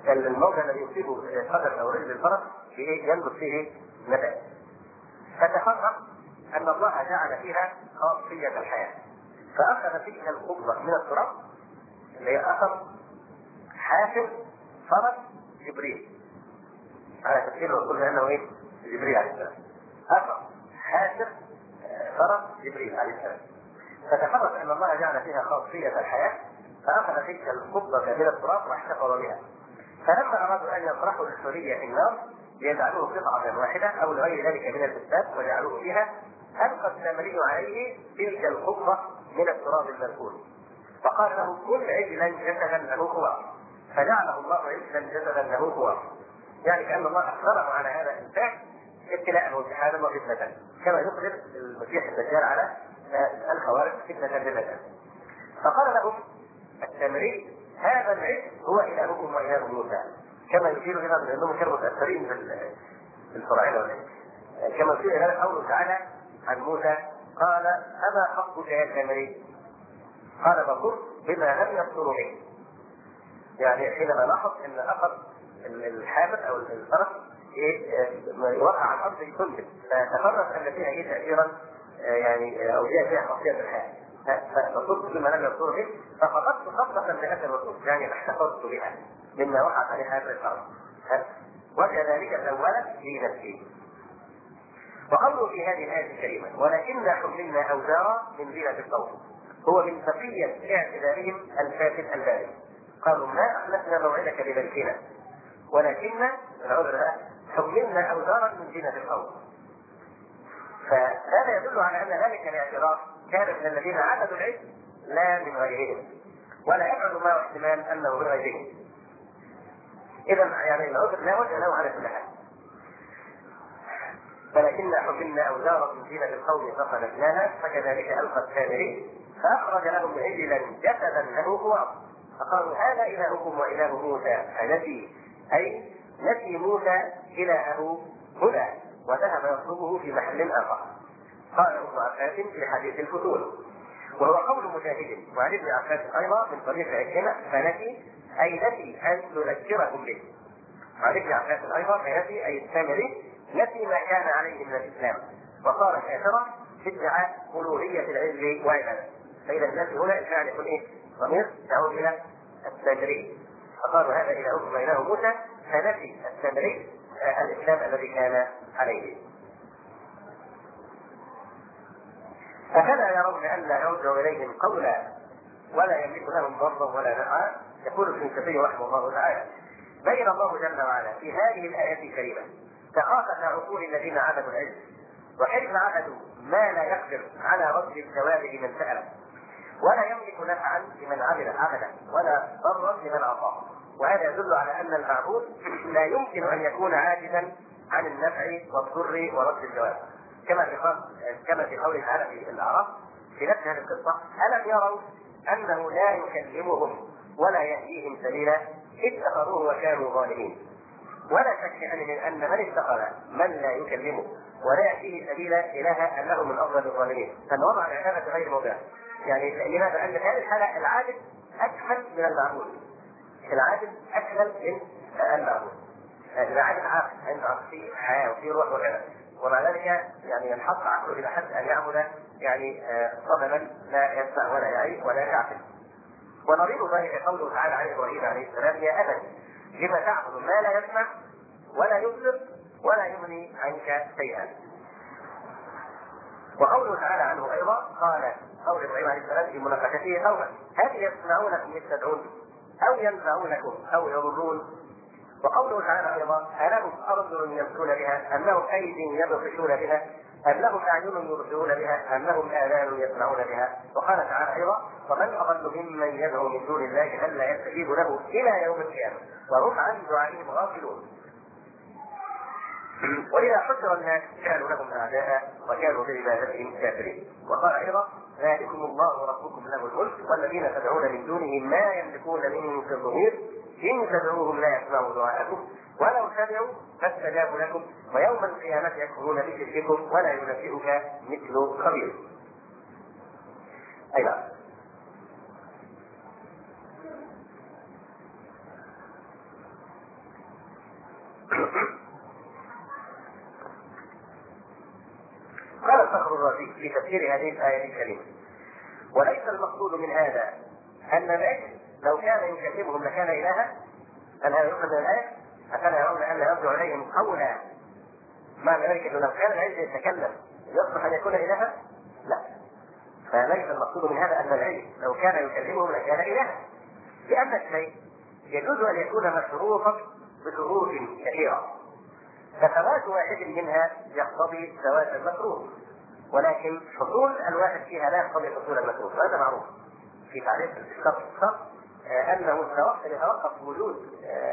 الموضع الذي يصيب قدم او رجل الفرس ينبت فيه نبات. فتفرق ان الله جعل فيها خاصيه الحياه، فاخذ تلك القبه من التراب اللي هي اثر حافر فرس جبريل، على تفسير الرسول لانه ايه؟ جبريل عليه السلام، اثر حافر فرس جبريل عليه السلام. فتفرق ان الله جعل فيها خاصيه الحياه، فاخذ تلك القبه من التراب واحتفظ بها. فلما ارادوا ان يطرحوا الحوريه في النار ليجعلوه قطعه واحده او لغير ذلك من الاسباب وجعلوه فيها، القى السامري عليه تلك القبه من التراب المذكور، فقال له كن عجلا جسدا له خوار، فجعله الله عجلا جسدا له خوار، يعني كان الله اخبره على هذا الانسان ابتلاء وامتحانا وفتنه، كما يخبر المسيح الدجال على الخوارج فتنه للناس. فقال لهم السامري هذا العجل هو الهكم واله موسى، كما يشير الى انهم كانوا متاثرين بالفراعنه، كما يشير الى قوله تعالى عن موسى قال اما حقك يا سامري؟ قال فقلت بما لم يبصروا به، يعني حينما لاحظ ان اثر الحامل او الفرس يوقع على الارض يسلم، فتفرس ان فيها تاثيرا يعني او فيها خاصيه الحياه، فقلت بما لم يبصروا به فقبضت قبضه ذات الرسول، يعني احتفظت بها مما وقعت عليها هذا الفرس، وكذلك سولت في نفسي. وقوله في هذه الايه الكريمه ولكن حملنا اوزارا من زينه القوم، هو من بقيه اعتذارهم الفاسد البارد، قالوا ما اخلفنا موعدك بملكنا ولكن العذر حملنا اوزارا من زينه القوم. فهذا يدل على ان ذلك الاعتراف كان من الذين عبدوا العجل لا من غيرهم، ولا يبعد معه احتمال انه من غيرهم. اذا يعني العذر لا وجه له على كل حال. ولكن حملنا اوزارا من زينه القوم فقذفناها فكذلك القى السامري فاخرج لهم عجلا جسدا له خوار، فقالوا هذا الهكم واله موسى، فنسي اي نسي موسى الهه هنا وذهب يطلبه في محل اخر. قال ابن عباس في حديث الفتون، وهو قول مجاهد وعن ابن عباس ايضا من طريق عكرمه فنسي اي نسي ان نذكركم به، وعن ابن عباس ايضا فنسي اي السامري نسي ما كان عليه من الاسلام وصار كافرا في ادعاء الوهيه العلم وعباده. فاذا الناس هنا الفعل يكون ايه؟ ضمير يعود الى السامري، فقالوا هذا الهكم واله موسى، فنسي السامري الاسلام الذي كان عليه. فكلا يرون ان لا يرجع اليهم قولا ولا يملك لهم ضرا ولا نفعا. يقول ابن كثير رحمه الله تعالى بين الله جل وعلا في هذه الايه الكريمه ثقافه عقول الذين عبدوا العلم، وكيف عبدوا ما لا يقدر على رد الجواب لمن سال، ولا يملك نفعا لمن عبد ولا ضرا لمن عصاه. وهذا يدل على ان المعبود لا يمكن ان يكون عاجزا عن النفع والضر ورد الجواب، كما في قوله تعالى في الاعراف في نفس هذه القصه الم يروا انه لا يكلمهم ولا يهديهم سبيلا اتخذوه وكانوا ظالمين. ولا شك ان من اتخذ من لا يكلمه ولا يهديه سبيلا اله انه من افضل الظالمين، فالوضع العباده غير موضع. يعني لماذا؟ ان هذه الحاله العاجز اكمل من المعبود، العاجز اكمل من المعبود. العاجز عاقل عنده في حياه وفي روح وكذا، ومع ذلك يعني ينحط عقله الى حد ان يعبد يعني صنما لا يسمع ولا يعي ولا يعقل. ونريد ذلك قوله تعالى عن ابراهيم عليه السلام يا ابت لما تعبد ما لا يسمع ولا يبصر ولا يغني عنك شيئا. وقوله تعالى عنه ايضا قال قول ابراهيم عليه السلام في مناقشته قوما هل يسمعونكم اذ تدعون او ينفعونكم او يضرون. وقوله تعالى ايضا الهم ارجل يمشون بها ام لهم ايدي يبطشون بها ام لهم اعين يبصرون بها ام لهم اذان يسمعون بها. وقال تعالى ايضا ومن اضل ممن يدعو من دون الله من لا يستجيب له الى يوم القيامه وهم عن دعائهم غافلون. واذا حشر الناس كانوا لهم اعداء وكانوا بعبادتهم كافرين. وقال ايضا ذلكم الله ربكم له الملك والذين تدعون من دونه ما يملكون من قطمير ان تدعوهم لا يسمعوا دعاءكم ولو سمعوا فاستجابوا لكم ويوم القيامه يكفرون بشرككم ولا ينبئك مثل خبير. ايضا قال الفخر الرازي في تفسير هذه الآية الكريمة: وليس المقصود من هذا أن العجل لو كان يكلمهم لكان إلها. هل هذا يؤخذ من الآية؟ أفلا يرون أن يرجع إليهم قولا؟ معنى ذلك أنه لو كان العجل يتكلم يصلح أن يكون إلها؟ لا. فليس المقصود من هذا أن العجل لو كان يكلمهم لكان إلها، لأن الشيء يجوز أن يكون مشروطا بشروط كثيرة، ففوات واحد منها يقتضي فوات المكروه، ولكن حصول الواحد فيها لا يقتضي حصول المكروه. هذا معروف في تعريف الشرط أنه يتوقف وجود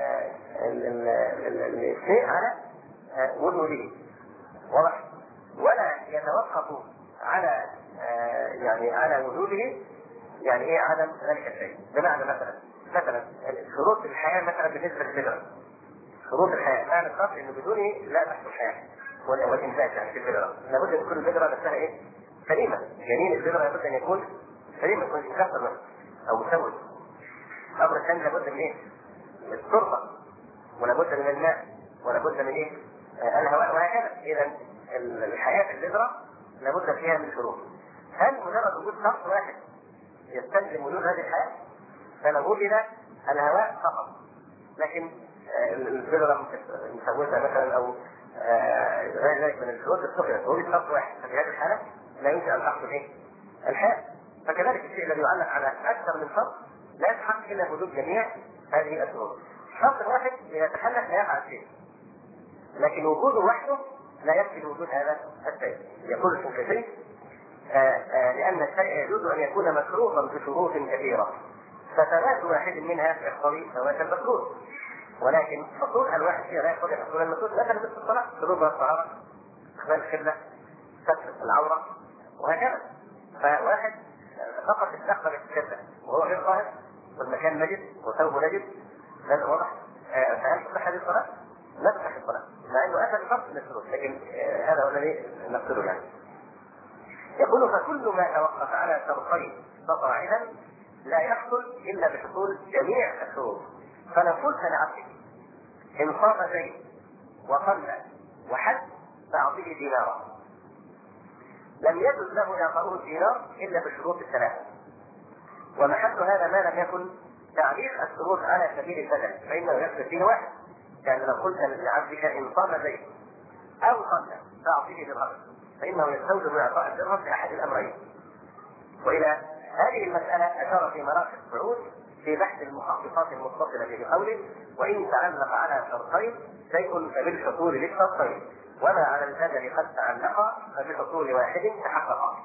الشيء على وجوده، واضح؟ ولا يتوقف على يعني على وجوده، يعني ايه عدم ذلك الشيء. بمعنى مثلا شروط الحياه مثلا بالنسبه للبذره، شروط الحياه معنى الخاص انه بدونه لا تحصل الحياه والانتاج يعني في البذره، لابد ان تكون البذره نفسها ايه؟ سليمه. جنين البذره لابد ان يكون سليما، يكون مكسر او مسود. الامر الثاني لابد من ايه؟ من التربه، ولابد من الماء، ولابد من ايه؟ الهواء، وهكذا. اذا الحياه في البذره لابد فيها من شروط. هل مجرد وجود شخص واحد يستلزم وجود هذه الحياه؟ فلو وجد الهواء فقط، لكن البذره مسوسه مثلا او غير ذلك من الشروط استخدمت وجود شخص واحد، ففي هذه الحاله لا يمكن ان تحصل ايه؟ الحياه. فكذلك الشيء الذي يعلق على اكثر من شرط لا يتحقق الا وجود جميع هذه الشروط. الشرط الواحد اذا تحلت لا يقع شيء، لكن وجوده وحده لا يكفي لوجود هذا الشيء. يقول الشنقيطي لأن الشيء يجوز أن يكون مشروطا بشروط كثيرة، ففوات واحد منها يقتضي فوات المكروه، ولكن حصول الواحد فيها لا يقتضي حصول المكروه. مثلا في الصلاة شروطها الطهارة، استقبال القبلة، ستر العورة، وهكذا. فواحد فقط استقبل القبلة وهو غير طاهر والمكان نجس وثوبه نجس، هذا واضح. فهل تصح هذه الصلاة؟ لا تصح الصلاة، مع أنه أتى بشرط من الشروط، لكن هذا هو الذي نقصده يعني. يقول: فكل ما توقف على شرطين فصاعدا لا يحصل الا بحصول جميع الشروط. فلو قلت لعبدك ان صام زيد وصلى وحج فاعطيه دينارا، لم يجوز له اعطاؤه الدينار الا بالشروط الثلاثه. ومحل هذا ما لم يكن تعليق الشروط على سبيل البدل، فانه يكفي فيه واحد. يعني لو قلت لعبدك ان صام زيد او صلى فاعطيه درهم، فإنه يستوجب إعطاء الدرهم لأحد الأمرين. وإلى هذه المسألة أشار في مراقب الصعود في بحث المخصصات المتصلة بقوله: وإن تعلق على شرطين شيء فبالحصول للشرطين، وما على البدل قد تعلق فبحصول واحد تحقق.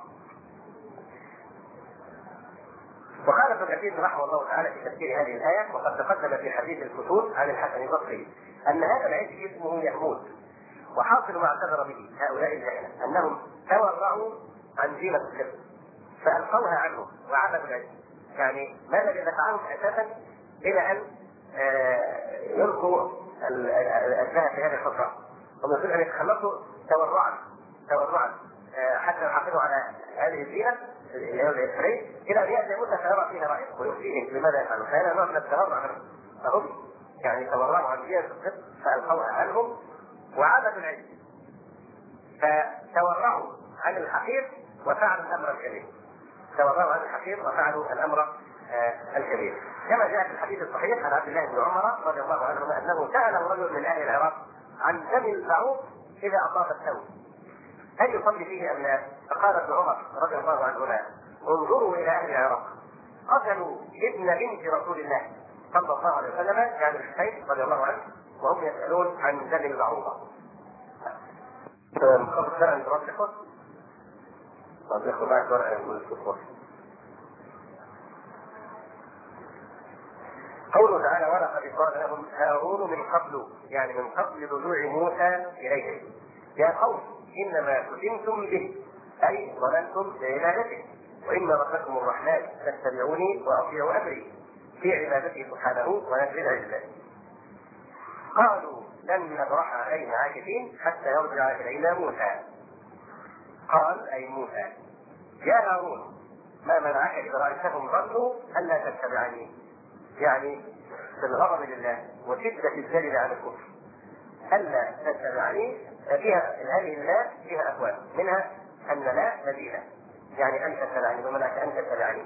وقال ابن كثير رحمه الله تعالى في تفسير هذه الآية، وقد تقدم في حديث الفتور عن الحسن البصري أن هذا العجل اسمه يهمود، وحاصل ما اعتذر به هؤلاء الجهلة أنهم تورعوا عن زينة الكذب فألقوها عنهم وعبدوا العجل. يعني ما الذي دفعهم أساسا إلى أن يلقوا الذهب في هذه الفترة؟ هم يقولون أن يتخلصوا تورعا حتى يحافظوا على هذه الزينة الإسرائيل إلى أن يأتي موسى فيرى فيها رأيه ويفتيهم لماذا يفعلون. فهذا نوع من التورع عنهم، فهم يعني تورعوا عن زينة الكذب فألقوها عنهم وعبدوا العجل، فتورعوا عن الحقير وفعلوا الامر الكبير. تورعوا عن الحقير وفعلوا الامر الكبير، كما جاء في الحديث الصحيح عن عبد الله بن عمر رضي الله عنهما انه ساله رجل من اهل العراق عن دم البعوض اذا اصاب الثوب هل يصلي فيه ام لا؟ فقال ابن عمر رضي الله عنهما: انظروا الى اهل العراق قتلوا ابن بنت رسول الله صلى الله عليه وسلم، يعني الحسين رضي الله عنه، وهم يسالون عن دم البعوضه. مخفف عند راسخه طب ياخذ معك ورقه من الصفر. قوله تعالى: ولقد قال لهم هارون من قبل، يعني من قبل رجوع موسى اليهم: يا قوم انما فتنتم به، اي ظننتم بعبادته، وان ربكم الرحمن فاتبعوني واطيعوا امري في عبادته سبحانه ونزل العزه. قالوا لن نبرح عليه عاكفين حتى يرجع الينا موسى. قال اي موسى: يا هارون ما منعك اذا رايتهم ظنوا الا تتبعني، يعني بالغضب لله وشده الجلد عن الكفر، ألا تتبعني فيها هذه اللا فيها أبواب، منها أن لا بديلة، يعني أن تتبعني بمعنى أن تتبعني،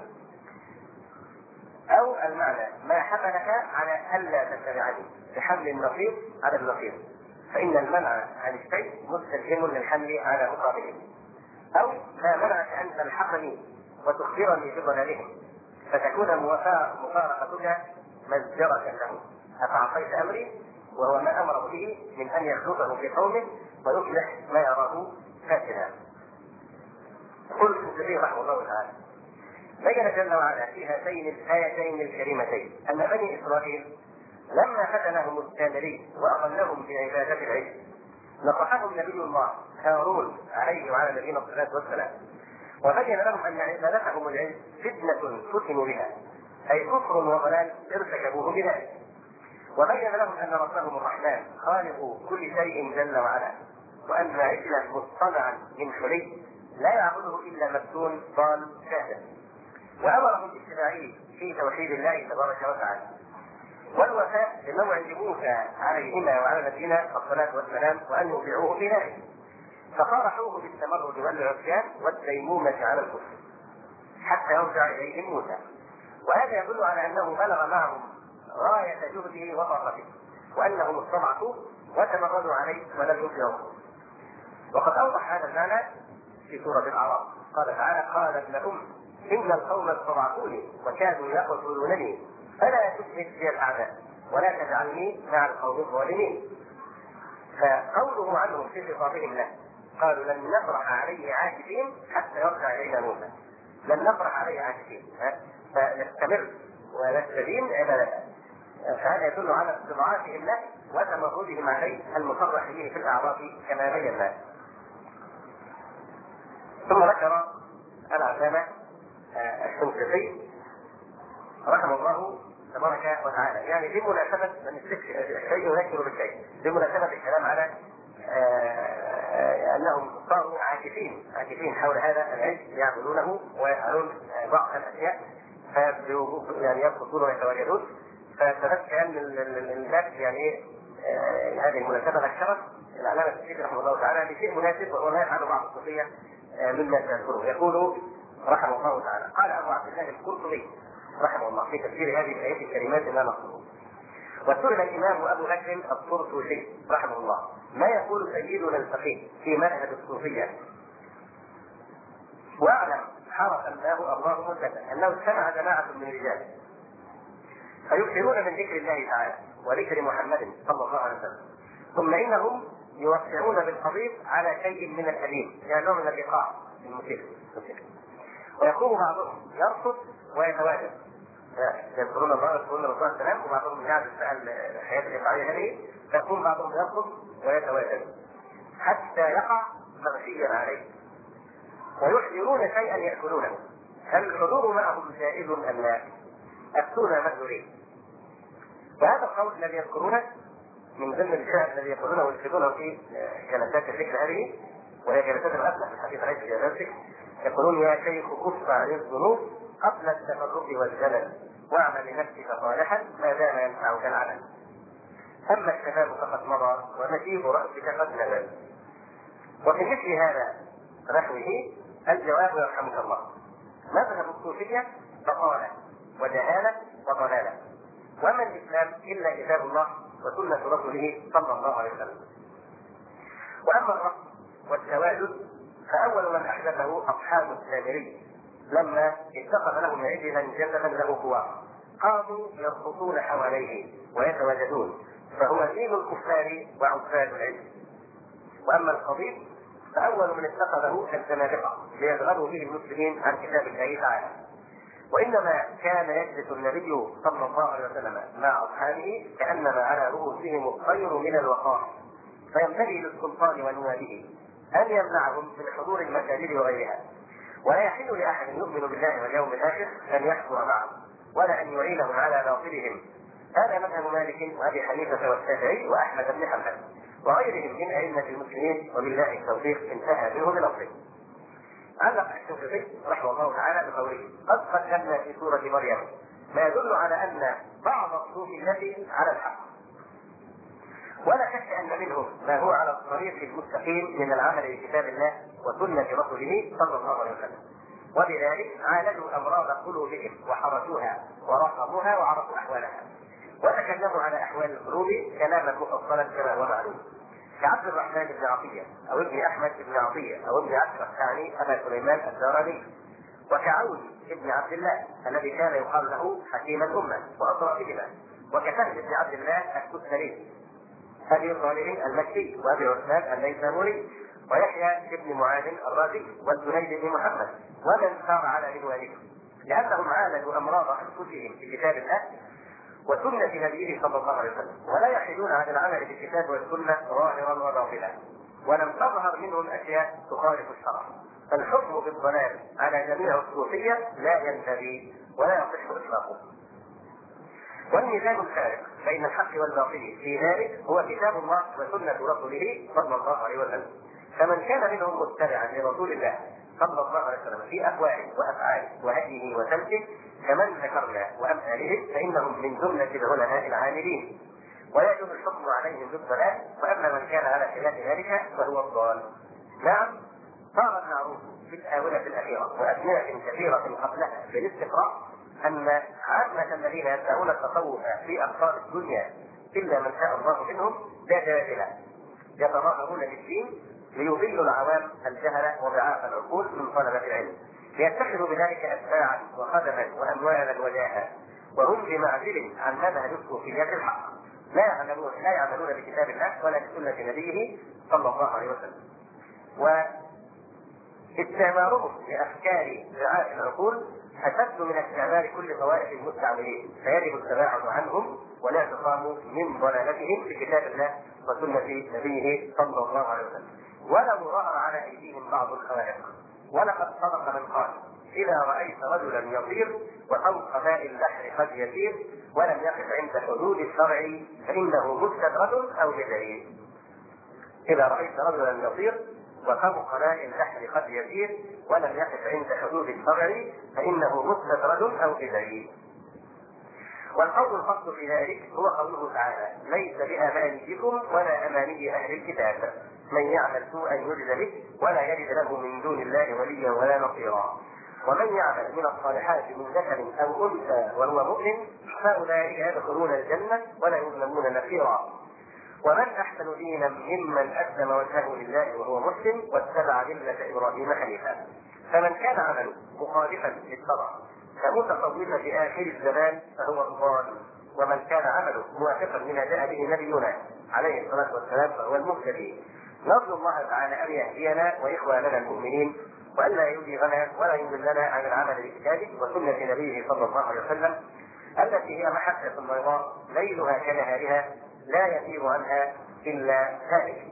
أو المعنى ما حملك على ألا تتبعني بحمل النقيض على النقيض، فإن المنع عن الشيء مستلزم للحمل على مقابله، أو ما منعك أن تلحقني وتخبرني بضلالهم فتكون مفارقتك مزجرة له، أفعصيت أمري وهو ما أمره به من أن يخلطه في قومه ويصلح ما يراه فاسدا. قل النبي رحمه الله تعالى بين جل وعلا في هاتين الآيتين الكريمتين أن بني إسرائيل لما فتنهم السامري وأضلهم في عبادة العجل نصحهم نبي الله هارون عليه وعلى نبينا الصلاة والسلام، وبين لهم أن عبادتهم العجل فتنة فتنوا بها، أي كفر وضلال ارتكبوه بذلك، وبين لهم أن ربهم الرحمن خالق كل شيء جل وعلا، وأن عجلا مصطنعا من حلي لا يعبده إلا مفتون ضال كافر، وأمرهم باتباعه في توحيد الله تبارك وتعالى والوفاء بموعد موسى عليهما وعلى نبينا الصلاة والسلام وأن يطيعوه في ذلك، فصارحوه بالتمرد والعصيان والديمومة على الكفر حتى يرجع إليهم موسى، وهذا يدل على أنه بلغ معهم غاية جهده وطاقته، وأنهم استضعفوا وتمردوا عليه ولم يطيعوه. وقد أوضح هذا المعنى في سورة الأعراف، قال تعالى: قال ابن إن القوم استضعفوني وكادوا يقتلونني فلا تشرك بي الأعداء ولا تجعلني مع القوم الظالمين. فقوله عنهم في خطابهم له قالوا لن نفرح عليه عاكفين حتى يرجع إلينا موسى، لن نفرح عليه عاكفين، فنستمر ونستدين عبادته، فهذا يدل على استضعافهم له وتمردهم عليه المصرح به في الأعراف كما بينا. ثم ذكر العلامة الشنقيطي رحمه الله تبارك وتعالى، يعني بمناسبة الشيء يذكر بالشيء، بمناسبة الكلام على أنهم صاروا عاكفين حول هذا العلم يعبدونه ويفعلون بعض الأشياء يعني يرقصون ويتواجدون، فتذكر أن الناس يعني هذه المناسبة ذكرت العلامة الشنقيطي رحمه الله تعالى بشيء مناسب وهو ما يفعله بعض الصوفية مما تذكره. يقول رحمه الله تعالى: قال أبو عبد الله القرطبي رحمه الله في تفسير هذه الآيات الكريمات لا نقصه: وسئل الإمام أبو بكر الطرطوشي رحمه الله ما يقول سيدنا الفقيه في مذهب الصوفية، واعلم حرف الله مثبتا أنه اجتمع جماعة من الرجال فيكثرون من ذكر الله تعالى وذكر محمد صلى الله عليه وسلم، ثم إنهم يوقعون بالقضيب على شيء من الأليم، يعني نوع من الإيقاع الموسيقى، ويقوم بعضهم يرقص ويتواجد، يذكرون الله ويذكرون الرسول صلى الله عليه وسلم، وبعضهم يعرف الحياة الإيقاعية هذه، فيقوم بعضهم يرقص ويتواجد حتى يقع مغشيا عليه، ويحضرون شيئا يأكلونه، هل الحضور معهم جائز أم لا؟ أفتونا مأذورين. وهذا القول الذي يذكرونه من ضمن الشيء الذي يقولونه ويفيدونه في جلسات الذكر هذه، وهي جلسات الأصل في الحديث ليس جلساتك، يقولون: يا شيخ كف عن الذنوب قبل التفرق والزلل واعمل لنفسك صالحا ما دام ينفعك العمل، أما الشباب فقد مضى ومشيب رأسك قد نزل. وفي مثل هذا نحوه الجواب يرحمك الله: مذهب الصوفية بطالة وجهالة وضلالة، وما الإسلام إلا كتاب الله وسنة رسوله صلى الله عليه وسلم. وأما الرقص والتواجد فأول من أحدثه أصحاب السامري لما اتخذ لهم عجلا جسدا له خوار، قاموا يرقصون حواليه ويتواجدون، فهو دين الكفار وعباد العجل. وأما القضيب فأول من اتخذه الزنادقة ليشغلوا به المسلمين عن كتاب الله تعالى، وإنما كان يجلس النبي صلى الله عليه وسلم مع أصحابه كأنما على رؤوسهم الطير من الوقار، فينبغي للسلطان ونوابه أن يمنعهم من حضور المساجد وغيرها، ولا يحل لأحد يؤمن بالله واليوم الآخر أن يحضر معهم ولا أن يعينهم على باطلهم. هذا مذهب مالك وأبي حنيفة والشافعي وأحمد بن حنبل وغيرهم من أئمة المسلمين، وبالله التوفيق انتهى منه بلفظه. علق الشنقيطي رحمه الله تعالى بقوله: قد قدمنا في سورة مريم ما يدل على أن بعض الصوفية على الحق، ولا شك ان منهم ما هو على الطريق المستقيم من العمل بكتاب الله وسنه رسوله صلى الله عليه وسلم، وبذلك عالجوا امراض قلوبهم وحرسوها ورحموها وعرفوا احوالها، وتكلموا على احوال القلوب كلاما مفصلا كما هو معلوم، كعبد الرحمن بن عطيه او ابن احمد بن عطيه او ابن اشرف يعني ابا سليمان الداراني، وكعون ابن عبد الله الذي كان يقال له حكيم الامه واطرافهما، وكسهل بن عبد الله الكسري ابي صالح المكي وابي عثمان الليثاموري ويحيى بن معاذ الرازي والجنيد بن محمد ومن سار على منوالهم، لانهم عالجوا امراض انفسهم في كتاب الله وسنه نبيه صلى الله عليه وسلم، ولا يحيدون عن العمل بالكتاب والسنه ظاهرا وباطلا، ولم تظهر منهم اشياء تخالف الشرع. فالحكم بالضلال على جميع الصوفيه لا ينبغي ولا يصح اطلاقه. والميزان الفارق بين الحق والباطل في ذلك هو كتاب الله وسنه رسوله صلى الله عليه وسلم، فمن كان منهم متبعا لرسول الله صلى الله عليه وسلم في اقواله وافعاله وهديه وسلكه كمن ذكرنا وامثالهم فانهم من جمله العلماء العاملين، ولا يجوز الحكم عليهم بالضلال، واما من كان على خلاف ذلك فهو الضال. نعم، صار المعروف في الاونه الاخيره وازمنه كثيره قبلها بالاستقراء ان عامه الذين يدعون التصوف في اقطار الدنيا الا من شاء الله منهم لا جادله يتظاهرون بالدين ليضلوا العوام الجهله وضعاف العقول من طلبه العلم، ليتخذوا بذلك اتباعا وخدما واموالا وجاها، وهم بمعزل عن منهج الصوفيه الحق، لا يعملون بكتاب الله ولا بسنه نبيه صلى الله عليه وسلم. واستعمارهم لافكار رعاة العقول اشد من استعمال كل طوائف المستعملين، فيجب التباعد عنهم والاعتصام من ضلالتهم في كتاب الله وسنه نبيه صلى الله عليه وسلم. ولا ظهر على ايديهم بعض الخوارق، ولقد صدق من قال: اذا رايت رجلا يطير وفوق ماء البحر قد يسير ولم يقف عند حدود الشرع فانه مستدرج او بدليل. اذا رايت رجلا يطير وفوق ماء البحر قد يسير ولم يقف عند حدود الشرع فانه مستدرج او بدليل. والقول الفصل في ذلك هو قوله تعالى: ليس بامانيكم ولا اماني اهل الكتاب، من يعمل سوءا يجز به ولا يجد له من دون الله وليا ولا نصيرا، ومن يعمل من الصالحات من ذكر او انثى وهو مؤمن فاولئك يدخلون الجنه ولا يظلمون نقيرا، ومن احسن دينا ممن اسلم وجهه لله وهو مسلم واتبع مله ابراهيم حنيفا. فمن كان عمله مخالفا للشرع كمتصوف في اخر الزمان فهو الضال، ومن كان عمله موافقا لما جاء به نبينا عليه الصلاه والسلام فهو المهتدي. نرجو الله تعالى ان يهدينا واخواننا المؤمنين والا يزيغنا ولا يضلنا عن العمل بكتابه وسنه نبيه صلى الله عليه وسلم التي هي محجه بيضاء ليلها كنهارها لا يزيغ عنها الا هالك.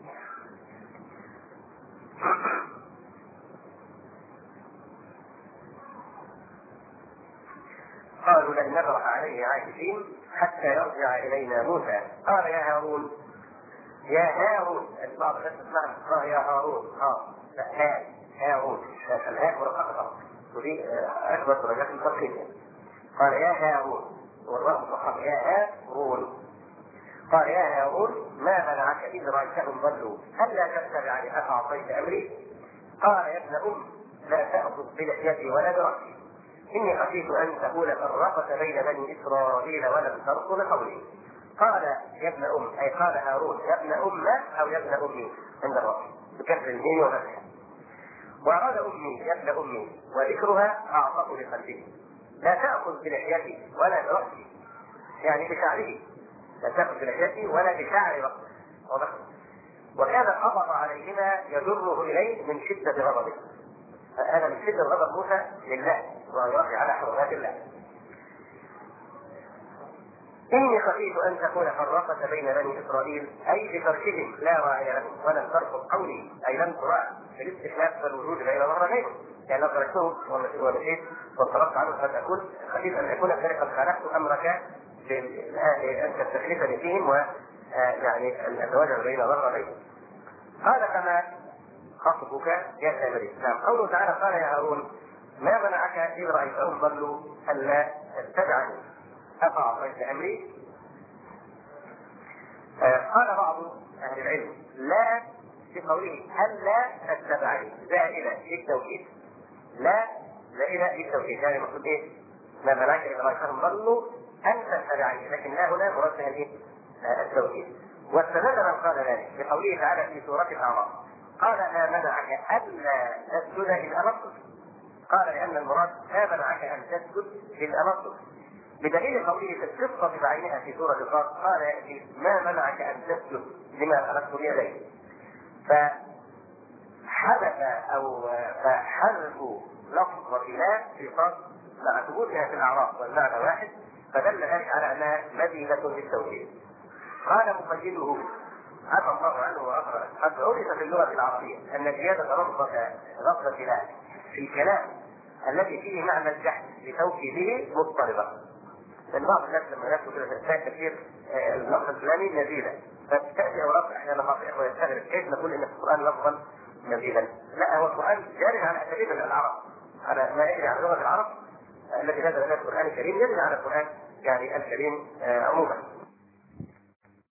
قالوا لن نبرح عليه عاكفين حتى يرجع الينا موسى. قال يا هارون، يا هارون، البعض الناس تسمع يا هارون، هارون، الهاء مرققه ودي اكبر درجات الترقيق. قال يا هارون والراء مرققه، يا هارون. قال يا هارون ما منعك اذ رايتهم ضلوا الا تتبعني افعصيت امري؟ قال يا ابن لا تاخذ بلحيتي ولا براسي، اني خشيت ان تقول فرقت بين بني اسرائيل ولم ترقب قولي. قال يا ابن اي قال هارون يا ابن او يا ابن امي عند الرب بكسر الميم وفتحها، واراد امي يا ابن امي وذكرها اعطاه لقلبه. لا تاخذ بلحيتي ولا براسي، يعني بشعره، لا تاخذ بلحيتي ولا بشعر راسه. وكان الخطر عليهما يجره اليه من شده غضبه، هذا من شده غضب موسى لله ويرفع على حرمات الله. إني خشيت أن تكون فرقت بين بني إسرائيل أي بتركهم لا راعي لهم ولم ترفض قولي أي لم تراع في الاستخلاف والوجود بين ظهرين، يعني لو تركتهم ومشيت وانصرفت عنهم فتكون خشيت أن يكون ذلك قد خالفت أمرك أن تستخلفني فيهم ويعني أن أتواجد بين ظهرين. قال كما خطبك يا سامري. نعم، قوله تعالى قال يا هارون ما منعك إذ رأيتهم ضلوا ألا تتبعني أفعصيت أمري؟ قال العلم لا في قوله هل لا تتبعني زائدة للتوكيد، لا زائدة للتوكيد، يعني المفروض ايه؟ ما منعك اذا رايتهم ضلوا ان تتبعني، لكن لا هنا مرادها الايه؟ التوكيد. واستدل من قال ذلك بقوله تعالى في سورة الأعراف قال ما منعك ألا تسجد إذ أمرتك، قال لأن المراد ما منعك أن تسجد إذ أمرتك، بدليل قوله في القصة بعينها في سورة القاف قال يأتي ما منعك أن تسجد لما خلقت بيديك. فحدث أو فحذف لفظة لا في قاف مع ثبوتها في الأعراف والمعنى واحد، فدل ذلك على أنها مدينة للتوحيد. قال مقيده عفى الله عنه وأخرج قد عرف في اللغة العربية أن زيادة لفظة لا في الكلام الذي فيه معنى الجحد لتوكيده مضطربة. لأن بعض الناس لما يأتوا كده تلاقي كثير اللفظ الفلاني نزيلا، فتأتي أوراق أحيانا بعض الإخوة يستغرب كيف نقول إن في القرآن لفظا نزيلا؟ لا، هو القرآن جاري على أساليب العرب، على ما يجري على لغة العرب التي نزل بها القرآن الكريم يجري على القرآن يعني الكريم عموما.